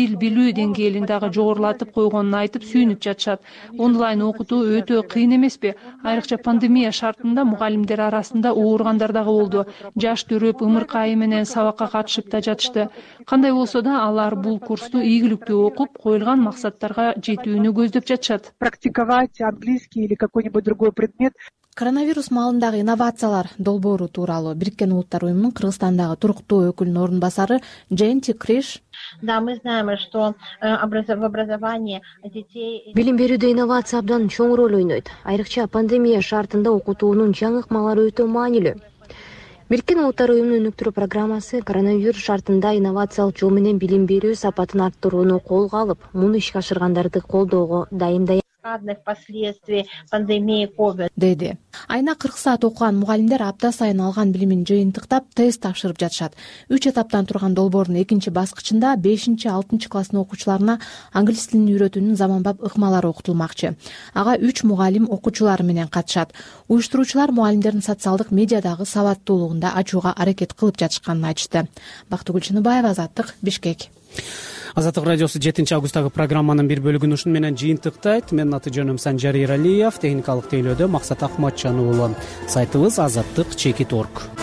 билүү деңгээлин дагы жогорулатып койгонун айтып сүйүнүп жатышат. Онлайн окутуу өтө кыйын эмеспи? Айрыкча пандемия шартында мугалимдер арасында ооругандар дагы болду. Жаш төрөп, ымыркайы менен сабакка катышып да жатышты. Кандай болсо да алар бул курсту ийгиликтүү окуп, коюлган максаттарга жетүүнү көздөп жатышат. Практиковать английский или какой-нибудь другой предмет. Коронавирус маалындагы инновациялар долбоору тууралуу Бириккен Улуттар уюмунун Кыргызстандагы туруктуу өкүлүнүн орун басары Дженти Криш: Да, мы знаем, что в образовании детей... Билим берүүдө инновация абдан чоң роль ойнойт. Айрыкча пандемия шартында окутуунун жаңы ыкмалары өтө маанилүү. Бириккен Улуттар уюмунун өнүктүрүү программасы коронавирус шартында инновациялык жол менен билим берүү сапатын арттырууну колго алып, муну ишке ашыргандарды колдоого дайым. последствий пандемии COVID деди. Айына 40 саат окуган мугалимдер апта сайын алган билимин жыйынтыктап тест тапшырып жатышат. 3 этаптан турган долбоордун экинчи баскычында 5-6 класстын окуучуларына англис тилин үйрөтүүнүн заманбап ыкмалары окутулмакчы. Ага 3 мугалим окуучулары менен катышат. Уюштуруучулар мугалимдердин социалдык медиадагы сабаттуулугун да ачууга аракет кылып жатышканын айтышты. Бактыгүл Чыныбаева, Азаттык, Бишкек. Азаттык радиосу 7 августтагы программанын бир бөлүгүн ушун менен жыйынтыктайт. Менин аты жөнүм Санжар Эралиев, техникалык тейлөөдө Максат Акматжанов уулу. Сайтыбыз azаттык.org.